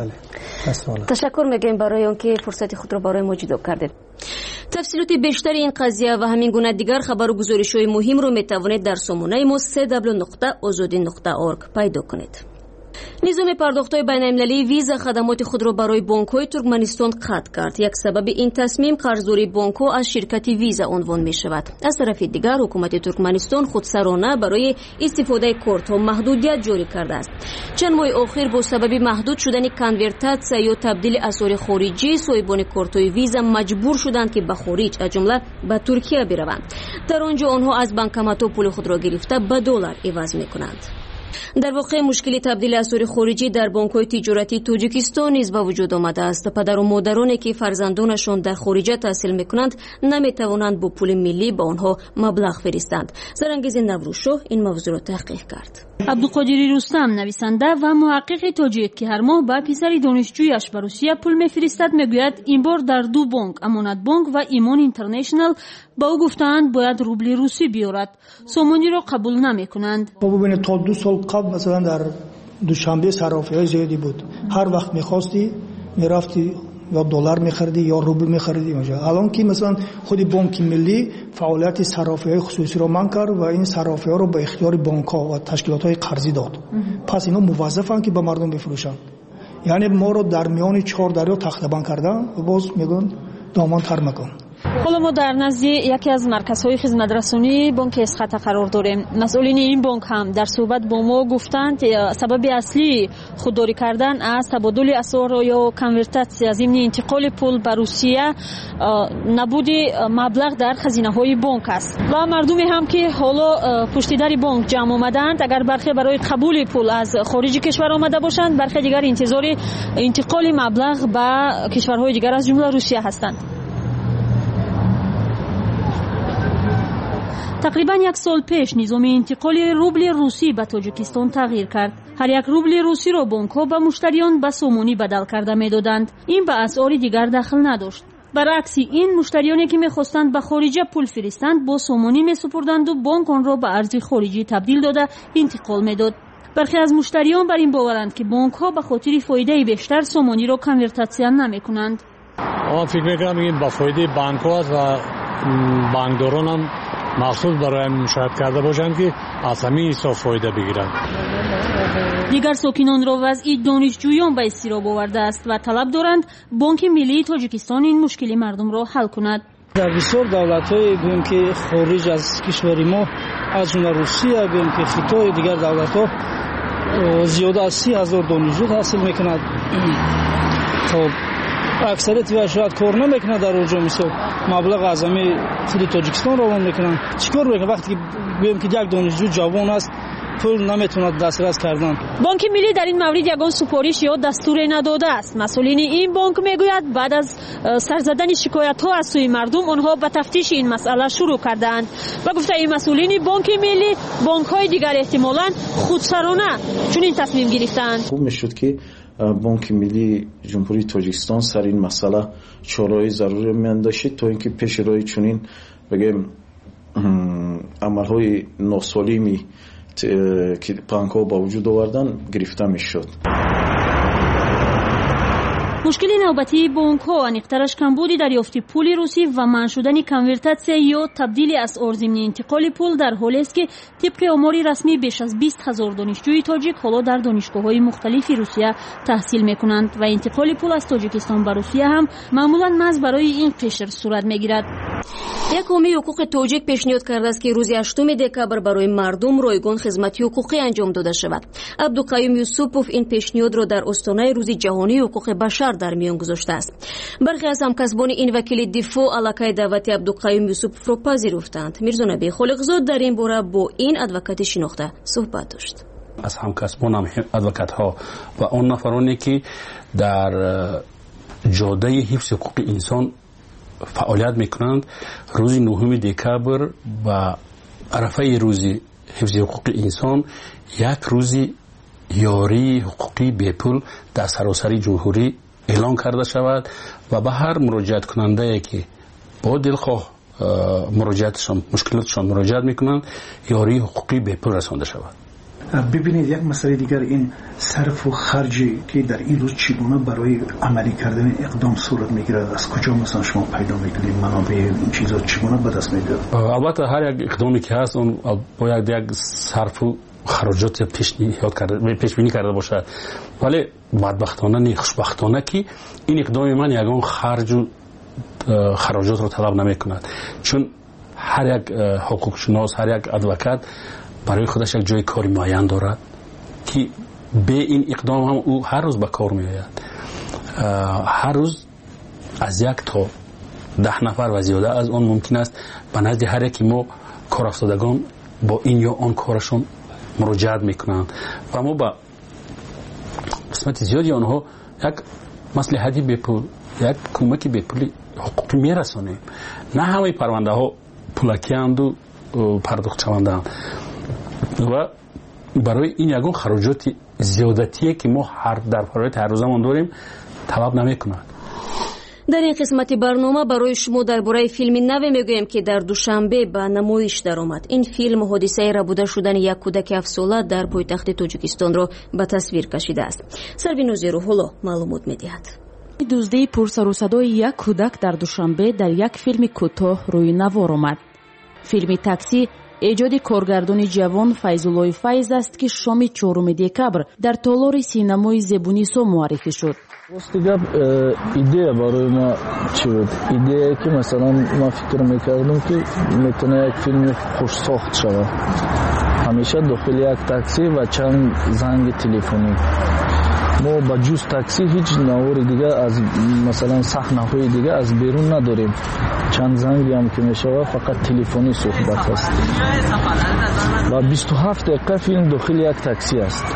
تشکر میگیم برای اون که فرصت خود را برای ما جدا کردید. تفصیلات بیشتر این قضیه و همین گونه دیگر خبر و گزارش‌های مهم رو میتوانید در سامانه ما www.azadi.org پیدا کنید. نظام پرداخت‌های بین‌المللی ویزا خدمات خود را برای بانک‌های ترکمنستان قطع کرد. یک سبب این تصمیم قرضداری بانک‌ها از شرکت ویزا عنوان می‌شود. از طرف دیگر حکومت ترکمنستان خودسرانه برای استفاده کارت‌ها محدودیت جاری کرده است. چند ماه اخیر با سبب محدود شدن کنورتاسیا یا تبدیل اسعار خارجی، صاحبان کارت‌های ویزا مجبور شدند که به خارج، از جمله به ترکیه بروند. در آنجا آنها از بانکمات‌ها پول خود را گرفته به دلار عوض می‌کنند. در واقع مشکلی تبدیل اسعار خارجی در بانک‌های تجارتی تاجیکستان نیز به وجود آمده است. پدر و مادرانی که فرزندانشان در خارج تحصیل می‌کنند نمی‌توانند با پول ملی به آنها مبلغ فرستند. زرانگیز نوروشو این موضوع را تحقیق کرد.
عبدالقادر رستم نویسنده و محقق تاجیک که هر ماه به پسر دانشجویش به روسیه پول می‌فرستد میگوید این بار در دو بانک، امانت بانک و ایمان اینترنشنال، با او گفتند باید روبل روسی بیارد. سامانی را قبول نمی‌کنند.
ببینید تا 2 سال قبل مثلا در دوشنبه صرافی‌های زیادی بود. هر وقت می‌خواستی می‌رفتی یا دلار می‌خریدی یا روبل می‌خریدی اونجا. الان که مثلا خود بانک ملی فعالیت صرافی‌های خصوصی را منع کرد و این صرافی‌ها رو به اختیار بانک‌ها و تشکیلات‌های قرضی داد. پس اینا موظفن که به مردم بفروشن. یعنی ما رو در میان 4 دریا تخته‌بند کردن و باز میگن دامان تر مکن.
حالا ما در نزد یکی از مرکزهای خدمت‌رسانی بانک اسخط قرار داریم. مسئولین این بانک هم در صحبت با ما گفتند سبب اصلی خودداری کردن از تبادل اسعار یا کنورتاسیا ضمن انتقال پول به روسیه نبود مبلغ در خزینه‌های بانک است. و مردمی هم که حالا پشت در بانک جمع آمدند، اگر برخی برای قبول پول از خارج کشور آمده باشند، برخی دیگر انتظار انتقال مبلغ به کشورهای دیگر از جمله روسیه هستند. تقریبا 1 سال پیش نظام انتقال روبل روسی به تاجیکستان تغییر کرد. هر یک روبل روسی را بانک‌ها به مشتریان به سومونی بدل کرده می‌دادند. این به اسعار دیگر دخل نداشت. برعکس این مشتریانی که می‌خواستند به خارج پول فرستند با سومونی می‌سپردند و بانک آن را به ارز خارجی تبدیل داده انتقال می‌داد. برخی از مشتریان بر این باورند که بانک‌ها به خاطر فایده بیشتر سومونی را کنورتاسیا نمی‌کنند.
من فکر می‌کنم این با فایده بانک‌ها و بانکداران هم مخصوص برای مشاهده کرده باشند که از همین حساب فایده بگیرند.
دیگر ساکنان را وضع دانشجویان به اضطراب آورده است و طلب دارند بانک ملی تاجیکستان این مشکل مردم را حل کند.
در بسیار دولت‌های بگویم که خارج از کشور ما، از جمله روسیه، بگویم که خطای دیگر دولت‌ها زیاده از 30,000 دانشجو تحصیل می‌کند. خب اکثریت و شاید کار نمیکنه در اونجا، مثلا مبلغ اعظمی خود تاجیکستان روان میکنن. چیکار میکنه وقتی که بگیم که یک دانشجو جوان است پول نمیتونه دسترس کردن؟
بانک ملی در این مورد یگان سفارش یا دستوری نداده است. مسئولین این بانک میگوید بعد از سر زدن شکایت ها از سوی مردم آنها به تفتیش این مسئله شروع کردند و گفته این مسئولین بانک ملی بانک های دیگر احتمالاً خودسرانه چون این تصمیم گرفتند.
خوب میشد که بانک ملی جمهوری تاجیکستان سر این مسئله چاره‌ای ضروری میانداشت تا اینکه پیش روی چنین بگیم عمل‌های ناسالمی که بانک‌ها با وجود آوردن گرفته میشد.
مشکل نوبتی بانک‌ها انیق‌ترش کمبود دریافت پول روسی و منع شدن کنورتاسیون یا تبدیل اسعار ضمن انتقال پول در حالی است که طبق آمار رسمی بیش از 20,000 دانشجوی تاجیک حالا در دانشگاه‌های مختلف روسیه تحصیل می‌کنند و انتقال پول از تاجیکستان به روسیه هم معمولاً محض برای این قشر صورت می‌گیرد. یک حامی حقوق تاجیک پیشنهاد کرده است که روز 8 دکبر برای مردم رایگان خدمات حقوقی انجام داده شود. عبدالقیوم یوسوپوف این پیشنهاد را در آستانه روز جهانی حقوق بشر در میان گذاشته است. برخی از همکسبان این وکیل دفاع علاقه دعوت عبدالقیوم یوسوپوف را پذیرفتند. میرزا نبی خالقزاد در این باره با این ادوکات شناخته صحبت داشت.
از همکسبانم ادوکات ها و آن نفرانی که در جاده حفظ حقوق انسان فعالیت میکنند روز 9 دکبر و عرفه روز حفظ حقوق انسان یک روز یاری حقوقی به پول در سراسر جمهوری اعلان کرده شود و به هر مراجعت کننده که با دلخواه مراجعتشان مشکلاتشان مراجعت میکنند یاری حقوقی به پول رسانده شود.
ببینید یک مسئله دیگر این صرف و خرجی که در این روز چگونه برای عملی کردن اقدام صورت میگیرد، از کجا مثلا شما پیدا میکنید منابع این چیزا چگونه به دست میاد؟
البته هر یک اقدامی که هست اون باید یک صرف و خراجات پیش بینی کرده باشد، ولی بدبختانه نه خوشبختانه که این اقدام من یگان خرج و خراجات رو طلب نمی کند، چون هر یک حقوق شناس هر یک ادوکات برای خودش یک جای کاری معین دارد که به این اقدام هم او هر روز به کار می آید. هر روز از 1 تا 10 نفر و زیاده از آن ممکن است به نزد هر یکی ما کار افتادگان با این یا آن کارشون مراجعت میکنند و ما با قسمت زیادی آنها یک مصلحتی به پول، یک کمکی به پول حقوقی میرسانیم. نه همه پرونده ها پولکی اند و پرداخت شونده اند و برای این یگان خراجات زیادتیه که ما در فعالیت هر روزمون داریم طلب نمیکنند.
در این قسمت برنامه برای شما درباره فیلم نو میگویم که در دوشنبه به نمایش درآمد. این فیلم حادثه ربوده شدن یک کودک 7 ساله در پایتخت تاجیکستان را به تصویر کشیده است. سروین زیرو حالا معلومات میدهد.
دزدی پرسر و صدای یک کودک در دوشنبه در یک فیلم کوتاه روی نوار آمد. فیلم تاکسی ایجاد کارگردان جوان فیض‌الله فیض است که شام 4 دکبر در تالار سینمای زبونیسو معرفی شد.
واسه گپ ایده برای ما چی بود؟ ایده که مثلا ما فکر میکردم که میتونه یک فیلم خوش ساخت شود. همیشه داخل یک تاکسی و چند زنگ تلفنی. ما با جز تاکسی هیچ نوار دیگه از مثلا صحنه‌های دیگه از بیرون نداریم. چند زنگی هم که میشه فقط تلفنی صحبت است. و 27 دقیقه فیلم داخل یک تاکسی است.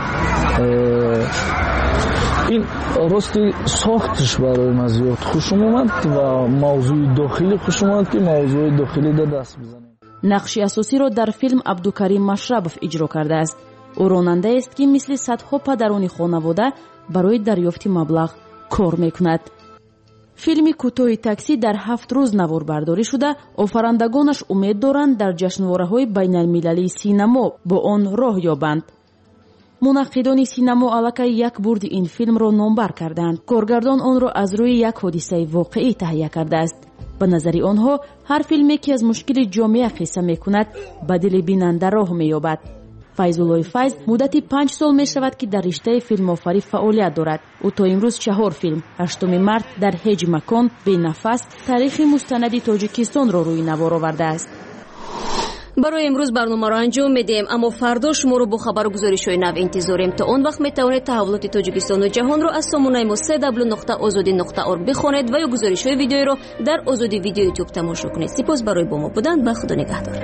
این راستی ساختش برای ما زیاد خوشم اومد و موضوع داخلی خوشم اومد که موضوع داخلی در دست بزنیم.
نقش اساسی را در فیلم عبدالکریم مشربوف اجرا کرده است. او راننده است که مثل صدها پدران خانواده برای دریافت مبلغ کار میکند. فیلم کوتاه تاکسی در 7 روز نوار برداری شده. آفرندگانش امید دارند در جشنواره‌های بین‌المللی سینما با آن راه یابند. منقدان سینما علاقه یک برد این فیلم را نامبر کردند. کارگردان آن را از روی یک حادثه واقعی تهیه کرده است. به نظر آنها هر فیلمی که از مشکل جامعه قصه میکند به دل بیننده راه مییابد. فیض‌الله فیض مدتی 5 سال می شود که در رشته فیلم‌آفرینی فعالیت دارد. او تا امروز 4 فیلم 8 مارس در هیچ مکان به نفس تاریخ مستند تاجیکستان را روی نوار آورده است.
برای امروز برنامه را انجام میدیم، اما فردا شما رو با خبر و گزارش‌های نو انتظاریم. تا اون وقت میتوانید تحولات تاجیکستان و جهان را از سامانه ما www.azadi.org بخوانید و یا گزارش‌های ویدیویی را در آزادی ویدیو یوتیوب تماشا کنید. سپاس برای با ما بودن و خدا نگهدار.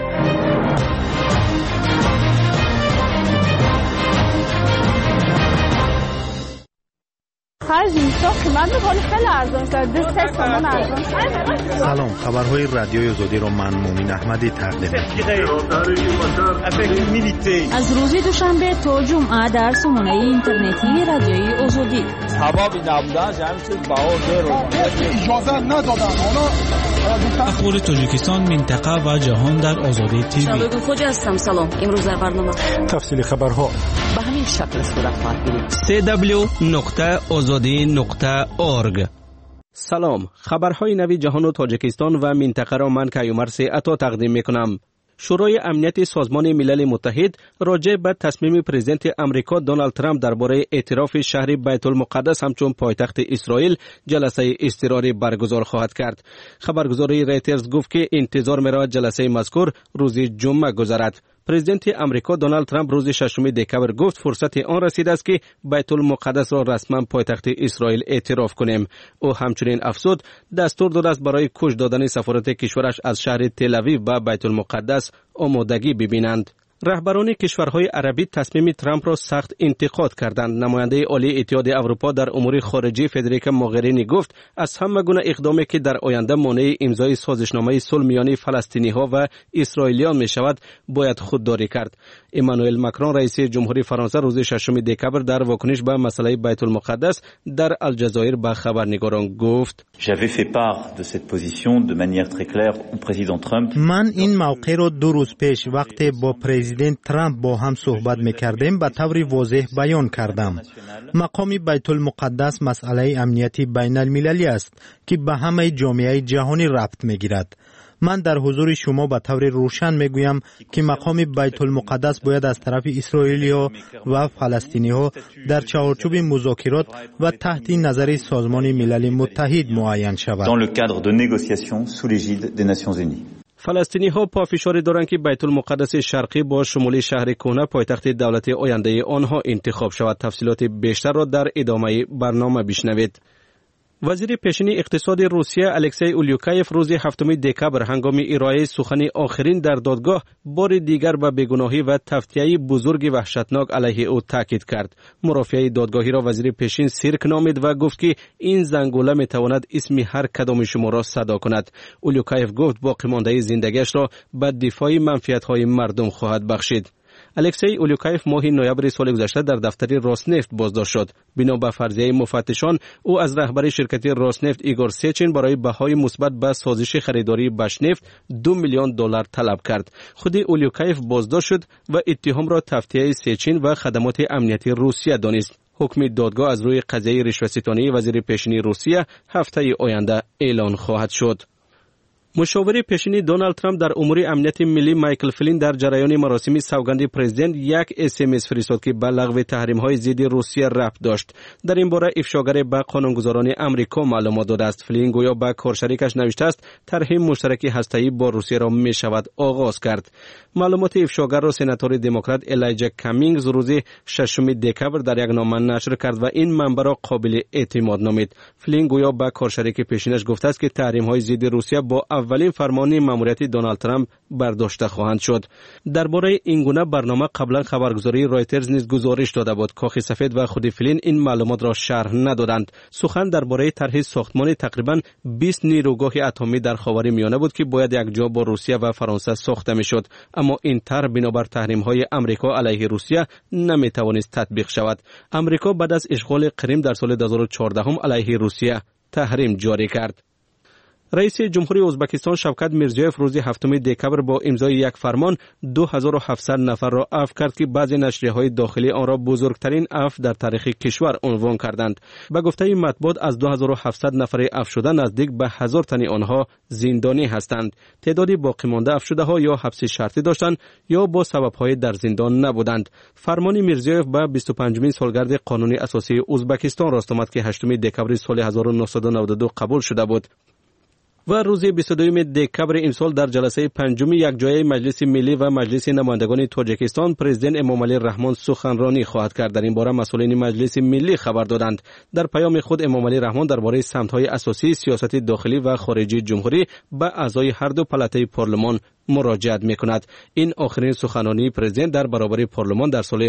سلام، خبرهای رادیوی آزادی را من مومن احمدی تقدیم می‌کنم.
از روز دوشنبه تا جمعه در سامانه اینترنتی رادیوی آزادی.
سبب نبودن جمعیت بهار رو اجازه ندادن. حالا
اخبار تاجیکستان، منطقه و جهان در آزادی تیوی.
شبگون خوجا هستم. سلام. امروز در برنامه
تفصیل خبرها
به همین شکل صورت خواهد گرفت.
www.azadi.org.
سلام، خبرهای نوی جهان و تاجیکستان و منطقه را من کیومرث عطا تقدیم میکنم. شورای امنیت سازمان ملل متحد راجع به تصمیم پرزیدنت امریکا دونالد ترامپ درباره اعتراف شهر بیت المقدس همچون پایتخت اسرائیل جلسه اضطراری برگزار خواهد کرد. خبرگزاری رایترز گفت که انتظار می‌رود جلسه مذکور روز جمعه گذرد. پرزیدنت امریکا دونالد ترامپ روز 6 دکبر گفت فرصت آن رسیده است که بیت المقدس را رسما پایتخت اسرائیل اعتراف کنیم. او همچنین افزود دستور داده است برای کش دادن سفارت کشورش از شهر تل اویو و بیت المقدس آمادگی ببینند. رهبران کشورهای عربی تصمیم ترامپ را سخت انتقاد کردند. نماینده عالی اتحاد اروپا در امور خارجه فدریکا موغرینی گفت از همه گونه اقدامی که در آینده مانع امضای سازشنامه صلح میان فلسطینی‌ها و اسرائیلیان می شود باید خودداری کرد. امانوئل ماکرون رئیس جمهوری فرانسه روز 6 دکبر در واکنش به مسئله بیت المقدس در الجزایر به خبرنگاران گفت:
من این موقع را 2 روز پیش وقتی با پرزیدنت ترامپ با هم صحبت می‌کردیم به طور واضح بیان کردم. مقام بیت المقدس مسئله امنیتی بین المللی است که به همه جامعه جهانی ربط می‌گیرد. من در حضور شما به طور روشن میگویم که مقام بیت المقدس باید از طرف اسرائیلی‌ها و فلسطینی‌ها در چارچوب مذاکرات و تحت نظر سازمان ملل متحد معین شود.
فلسطینی ها پافشاری دارند که بیت المقدس شرقی با شمول شهر کهنه پایتخت دولت آینده آنها انتخاب شود. تفصیلات بیشتر را در ادامه برنامه بشنوید. وزیر پیشین اقتصاد روسیه الکسی اولیوکایف روز 7 دکبر هنگام ارائه سخن آخرین در دادگاه بار دیگر به بیگناهی و تفتیه بزرگ وحشتناک علیه او تاکید کرد. مرافعه دادگاهی را وزیر پیشین سیرک نامید و گفت که این زنگوله می تواند اسم هر کدام شما را صدا کند. اولیوکایف گفت باقی مانده زندگیش را به دفاع منفعت‌های مردم خواهد بخشید. الکسی اولیوکایف ماه نوامبر سال گذشته در دفتر راسنفت بازداشت شد. بنا به فرضیه مفتشان او از رهبر شرکت راسنفت ایگور سیچین برای بهای مثبت به سازش خریداری بشنفت $2 میلیون طلب کرد. خود اولیوکایف بازداشت شد و اتهام را تفتیه سیچین و خدمات امنیتی روسیه دانست. حکم دادگاه از روی قضیه رشوه‌ستانی وزیر پیشین روسیه هفته آینده اعلان خواهد شد. مشاور پیشین دونالد ترامپ در امور امنیت ملی مایکل فلین در جریان مراسم سوگند پرزیدنت یک SMS فرستاد که به لغو تحریم‌های ضد روسیه ربط داشت. در این باره افشاگر به قانونگذاران امریکا معلومات داده است. فلین گویا به کارشریکش نوشته است طرح مشترک هسته‌ای با روسیه را می‌شود آغاز کرد. معلومات افشاگر را سناتور دموکرات الایجا کامینگز روز 6 دکبر در یک نامه نشر کرد و این منبع را قابل اعتماد نامید. فلین گویا به کارشریک پیشینش گفته است که تحریم‌های ضد روسیه با اولین فرمان ماموریت دونالد ترامپ برداشته خواهند شد. درباره این گونه برنامه قبلا خبرگزاری رایترز نیز گزارش داده بود. کاخ سفید و خود فلین این معلومات را شرح ندادند. سخن درباره طرح ساختمان تقریبا 20 نیروگاه اتمی در خاورمیانه بود که باید یک جا با روسیه و فرانسه ساخته میشد، اما این طرح بنابر تحریم‌های امریکا علیه روسیه نمیتوانست تطبیق شود. امریکا بعد از اشغال کریم در سال 2014 علیه روسیه تحریم جاری کرد. رئیس جمهوری ازبکستان شوکت میرزیوف روز 7 دکبر با امضای یک فرمان 2700 نفر را عفو کرد که بعضی نشریه‌های داخلی آن را بزرگترین عفو در تاریخ کشور عنوان کردند. به گفته مطبوعات از 2700 نفر عفو شده نزدیک به 1000 تن آنها زندانی هستند. تعدادی باقی مانده عفو شده‌ها یا حبس شرطی داشتند یا با سبب‌های در زندان نبودند. فرمان میرزیوف به 25مین سالگرد قانون اساسی ازبکستان راست آمد که 8 دکبر سال 1992 قبول شده بود. و روز 22 دکبر امسال در جلسه پنجم یکجایی مجلس ملی و مجلس نمایندگان تاجیکستان پرزیدنت امامعلی رحمان سخنرانی خواهد کرد. در این باره مسئولین مجلس ملی خبر دادند. در پیام خود امامعلی رحمان درباره سمت‌های اساسی سیاست داخلی و خارجی جمهوری به اعضای هر دو پلته پارلمان مراجعت می‌کند. این آخرین سخنرانی پرزیدنت در برابر پارلمان در سال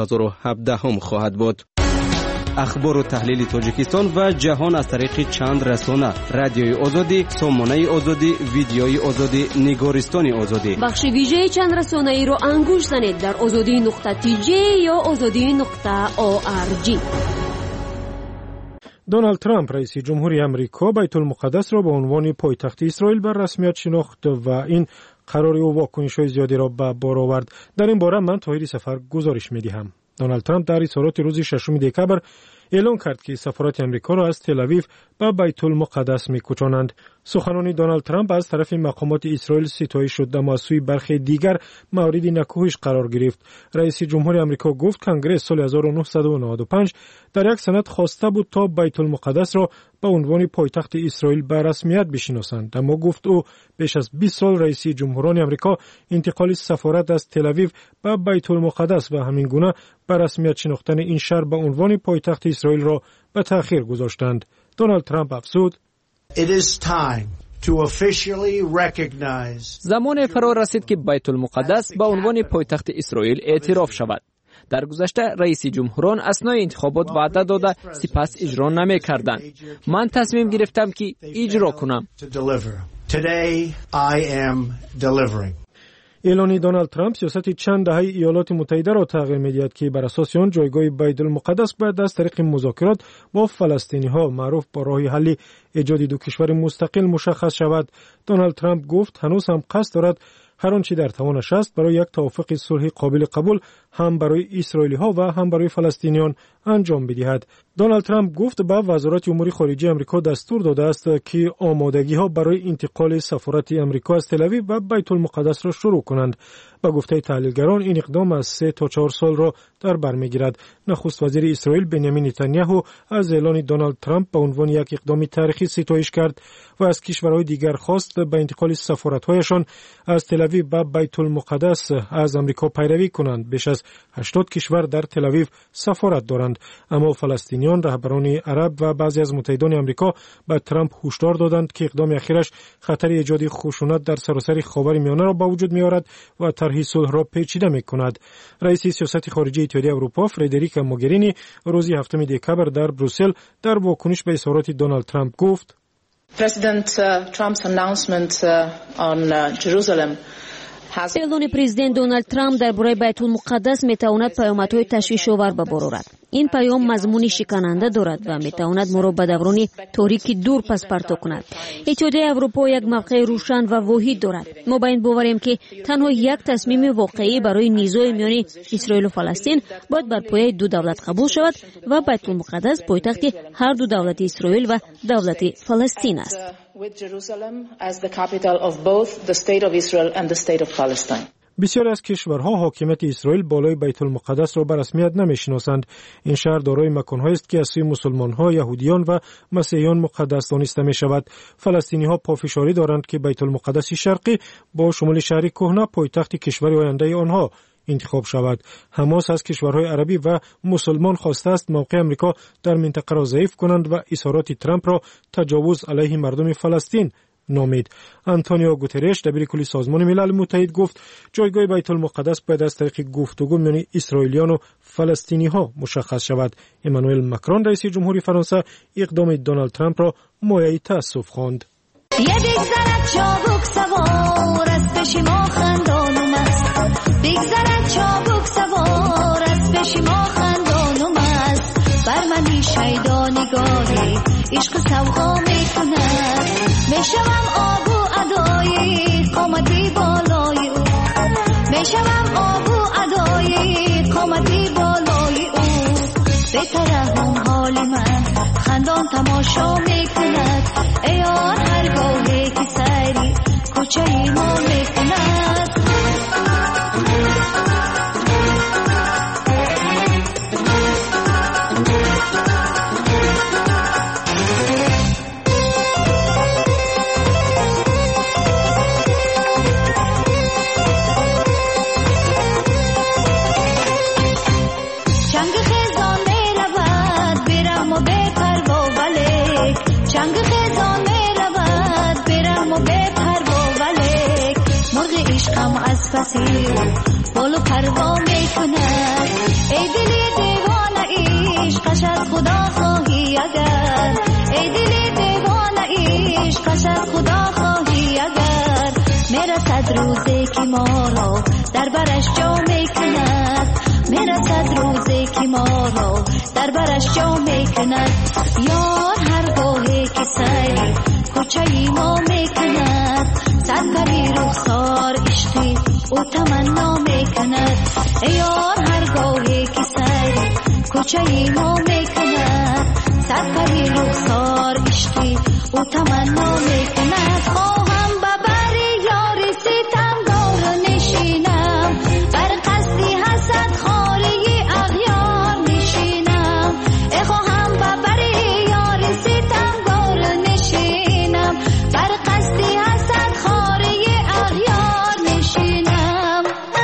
2017 خواهد بود. اخبار و تحلیل تاجیکستان و جهان از طریق چند رسانه: رادیوی آزادی، سامانه آزادی، ویدیوی آزادی، نگارستان آزادی.
بخش ویژه چند رسانه‌ای را انگوش زنید در azadi.tj یا azadi.org.
دونالد ترامپ رئیس جمهوری آمریکا بیت المقدس را به عنوان پایتخت اسرائیل به رسمیت شناخت و این قرار او واکنش‌های زیادی را به بار آورد. در این باره من طاهری سفر گزارش می‌دهم. دونالد ترامپ در اظهارات روز 6 دکبر اعلام کرد که سفارت آمریکا را از تل آویو به بیت المقدس می‌کوچانند. سخنان دونالد ترامپ از طرف مقامات اسرائیل ستایش شد، اما از سوی برخی دیگر مورد نکوهش قرار گرفت. رئیس جمهوری آمریکا گفت کنگره سال 1995 در یک سند خواسته بود تا بیت المقدس را به عنوان پایتخت اسرائیل به رسمیت بشناسند، اما گفت او بیش از 20 سال رئیس جمهوران آمریکا انتقال سفارت از تل آویو به بیت المقدس و همین گونه به رسمیت شناختن این شهر به عنوان پایتخت اسرائیل را به تأخیر گذاشتند. دونالد ترامپ افزود:
زمان فرا رسید که بیت المقدس به عنوان پایتخت اسرائیل اعتراف شود. در گذشته رئیس جمهوران اثنای انتخابات وعده داده سپس اجرا نمی‌کردند. من تصمیم گرفتم که اجرا کنم.
اعلان دونالد ترامپ سیاست چند دهه ایالات متحده را تغییر می‌دهد که بر اساس آن جایگاه بیت المقدس باید از طریق مذاکرات با فلسطینی‌ها معروف با راه حل ایجاد دو کشور مستقل مشخص شود. دونالد ترامپ گفت هنوز هم قصد دارد هر آنچه در توانش است برای یک توافق صلحی قابل قبول هم برای اسرائیلی‌ها و هم برای فلسطینیان انجام بدهد. دونالد ترامپ گفت به وزارت امور خارجه آمریکا دستور داده است که آمادگی‌ها برای انتقال سفارت آمریکا از تل آویو و بیت المقدس را شروع کنند. با گفته تحلیلگران این اقدام از 3 تا 4 سال را در بر می‌گیرد. نخست وزیر اسرائیل بنیامین نتانیاهو از اعلان دونالد ترامپ به عنوان یک اقدام تاریخی ستایش کرد و از کشورهای دیگر خواست به انتقال سفارت‌هایشان از تل آویو به بیت المقدس از آمریکا پیروی کنند. بیش از 80 کشور در تل آویو سفارت دارند، اما فلسطینیان، رهبران عرب و بعضی از متحدان آمریکا به ترامپ هشدار دادند که اقدام اخیرش خطر ایجاد خشونت در سراسر خاورمیانه را به وجود می‌آورد و طرح صلح را پیچیده می‌کند. رئیس سیاست خارجی اتحادیه اروپا فردریکا موگرینی روز 7 دکبر در بروسل در واکنش به اظهارات دونالد ترامپ گفت:
اعلان پرزیدنت دونالد ترامپ درباره بیت المقدس میتواند پیامدهای تشویش‌آور ببارد. این پیام مضمونی شکننده دارد و میتواند ما را به دوران تاریکی دور پس پرتاب کند. اتحادیه اروپا یک موقع روشن و واحد دارد. ما با این باوریم که تنها یک تصمیم واقعی برای نزاع میان اسرائیل و فلسطین باید بر پایه دو دولت قبول شود و بیت المقدس پایتخت هر دو دولت اسرائیل و دولت فلسطین است.
بسیاری از کشورها حاکمیت اسرائیل بالای بیت المقدس را به رسمیت نمی‌شناسند. این شهر دارای مکان‌هایی است که از سوی مسلمان‌ها، یهودیان و مسیحیان مقدس دانسته می‌شود. فلسطینی‌ها پافشاری دارند که بیت المقدس شرقی با شمول شهر کهنه پایتخت کشور آینده آنها انتخاب شود. حماس از کشورهای عربی و مسلمان خواسته است موقع آمریکا در منطقه را ضعیف کنند و اظهارات ترامپ را تجاوز علیه مردم فلسطین نامید. آنتونیو گوترش دبیر کل سازمان ملل متحد گفت جایگاه بیت المقدس باید از طریق گفتگو میان اسرائیلیان و فلسطینی ها مشخص شود. امانوئل ماکرون رئیس جمهوری فرانسه اقدام دونالد ترامپ را مایه تأسف خواند.
بگذرد چابک سوار از پیش ما خندان و مست، بگذرد چابک سوار از پیش ما خندان و مست، بر منی شیدا نگاهی عشق سوها میکند، میشوم آب و ادای قامتی بالای او، میشوم آب و ادای قامتی بالای او، بترحم حال من خندان تماشا میکند، ای آن هرگاهی که سری کوچه ما میکند. از پسی بالو پروا میکند، ای دلی دیوانه عشقش از خدا خواهی اگر، ای دلی دیوانه عشقش از خدا خواهی اگر، میرسد روزی که ما را در برش جا میکند، میرسد روزی که ما را در برش جا میکند. یا پاچه ما میکند صد پری رخسار عشقی او تمنا میکند ای یار هرگاهی که سر کوچه ما میکند صد پری رخسار عشقی او تمنا میکند خواهم ببری یاری ستم دار نشینم بر قصدی حسد خاری اغیار نشینم ای خواهم ببری یاری ستم دار نشینم بر قصدی حسد خاری اغیار نشینم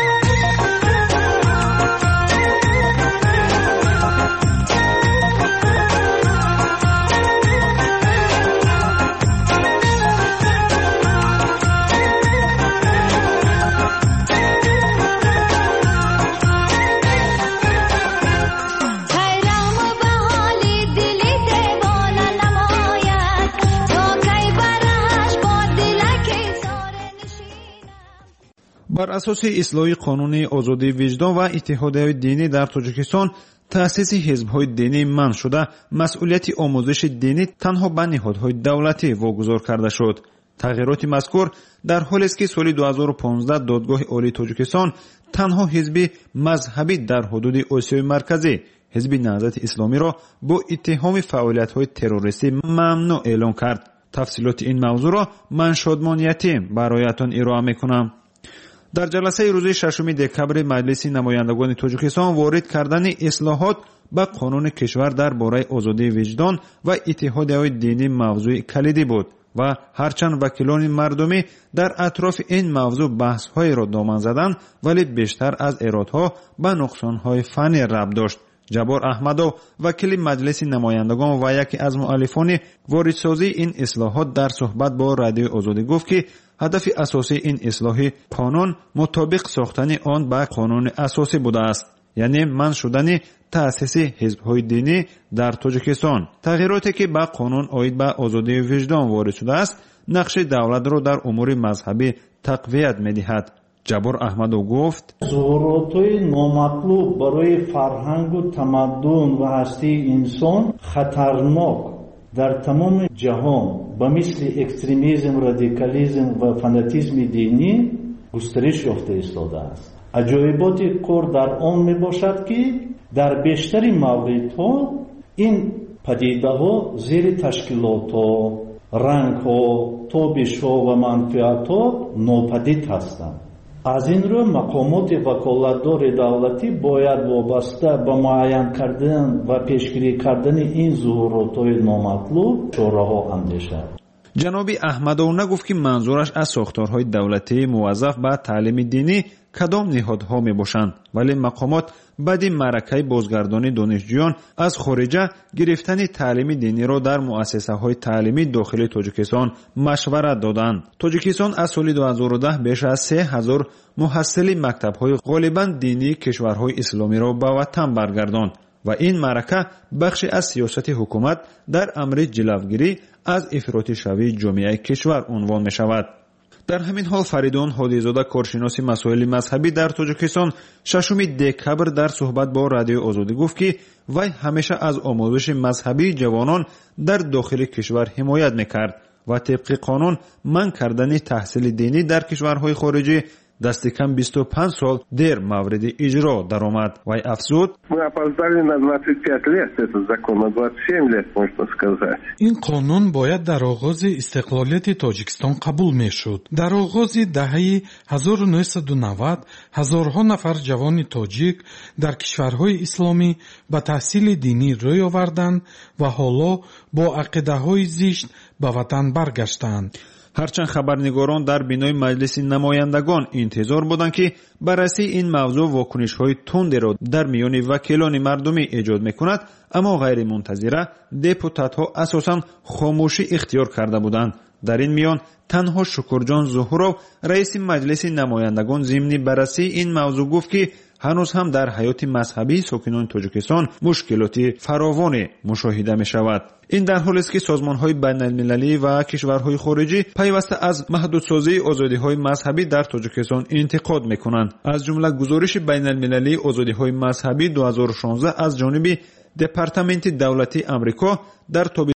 بر اساس اصلاح قانون آزادی وجدان و اتحادیه دینی در تاجیکستان تأسیس حزب‌های دینی منع شده، مسئولیت آموزش دینی تنها به نهادهای دولتی واگذار کرده شد. تغییرات مذکور در حالی است که سال 2015 دادگاه عالی تاجیکستان تنها حزب مذهبی در حدود آسیای مرکزی، حزب نهضت اسلامی را با اتهام فعالیت‌های تروریستی ممنوع اعلام کرد. تفصیلات این موضوع را من شادمان یتیم برایتان ارائه می‌کنم. در جلسه روز 6 دکبر مجلس نمایندگان تاجیکستان وارد کردن اصلاحات به قانون کشور درباره آزادی وجدان و اتحادیه دینی موضوع کلیدی بود و هرچند وکیلان مردمی در اطراف این موضوع بحث‌های را دامن زدند، ولی بیشتر از ایرادها به نقصان‌های فنی ربط داشت. جبار احمدو وکیل مجلس نمایندگان و یکی از مؤلفان واردسازی این اصلاحات در صحبت با رادیو آزادی گفت که هدف اساسی این اصلاح قانون مطابق ساختن آن به قانون اساسی بوده است، یعنی منع شدن تأسیس حزب‌های دینی در تاجیکستان. تغییراتی که به قانون عاید به آزادی وجدان وارد شده است، نقش دولت را در امور مذهبی تقویت می‌دهد. جبار احمدو گفت
ظهورات‌های نامطلوب برای فرهنگ و تمدن و هستی انسان خطرناک در تمام جهان به مثل اکستریمیسم، رادیکالیسم و فاناتیسم دینی گسترش یافته ایستاده است. عجایبات کار در آن می باشد که در بیشتر موردها این پدیده ها زیر تشکیلات ها، رنگ ها، تابش ها و منفعت ها ناپدید هستند. از این رو مقامات وکالتدار دولتی باید وابسته به معین کردن و پیشگیری کردن این ظهورات‌های نامطلوب چاره‌ها اندیشد.
جناب احمدو نگفت که منظورش از ساختارهای دولتی موظف به تعلیم دینی کدام نهادها می باشند، ولی مقامات بعد معرکه بازگردانی دانشجویان از خارجه گرفتن تعلیم دینی را در مؤسسه های تعلیمی داخل تاجیکستان مشورت دادند. تاجیکستان از سال 2010 بیش از 3000 محصل مکتب های غالبا دینی کشورهای اسلامی را به وطن برگرداند و این معرکه بخشی از سیاست حکومت در امر جلوگیری از افراطی شوی جامعه کشور عنوان می شود. در همین حال فریدون هادیزاده کارشناس مسائل مذهبی در تاجیکستان 6 دکبر در صحبت با رادیو آزادی گفت که وی همیشه از آموزش مذهبی جوانان در داخل کشور حمایت میکرد و طبق قانون منع کردن تحصیل دینی در کشورهای خارجی دست کم 25 سال در مورد اجرا درآمد. Вай افزود:
Мы опоздали на 25 лет, это закон на 27 лет, можно сказать.
این قانون باید در آغاز استقلالیت تاجیکستان قبول میشد. در آغاز دهه 1990 هزارها نفر جوان تاجیک در کشورهای اسلامی به تحصیل دینی روی آوردند و حالا با عقیده‌های زشت به وطن برگشتند.
هرچند خبرنگاران در بینای مجلس نمایندگان انتظار بودند که بررسی این موضوع واکنش‌های تندی را در میان وکیلان مردمی ایجاد می‌کند، اما غیر منتظره دپوتات‌ها اساساً خاموشی اختیار کرده بودند. در این میان تنها شکرجان ظهورو رئیس مجلس نمایندگان ضمن بررسی این موضوع گفت که هنوز هم در حیات مذهبی ساکنان تاجیکستان مشکلات فراوانی مشاهده می شود. این در حالی است که سازمان‌های بین‌المللی و کشورهای خارجی پیوسته از محدودسازی آزادی‌های مذهبی در تاجیکستان انتقاد می‌کنند. از جمله گزارش بین‌المللی آزادی‌های مذهبی 2016 از جانب دپارتمنت دولتی آمریکا در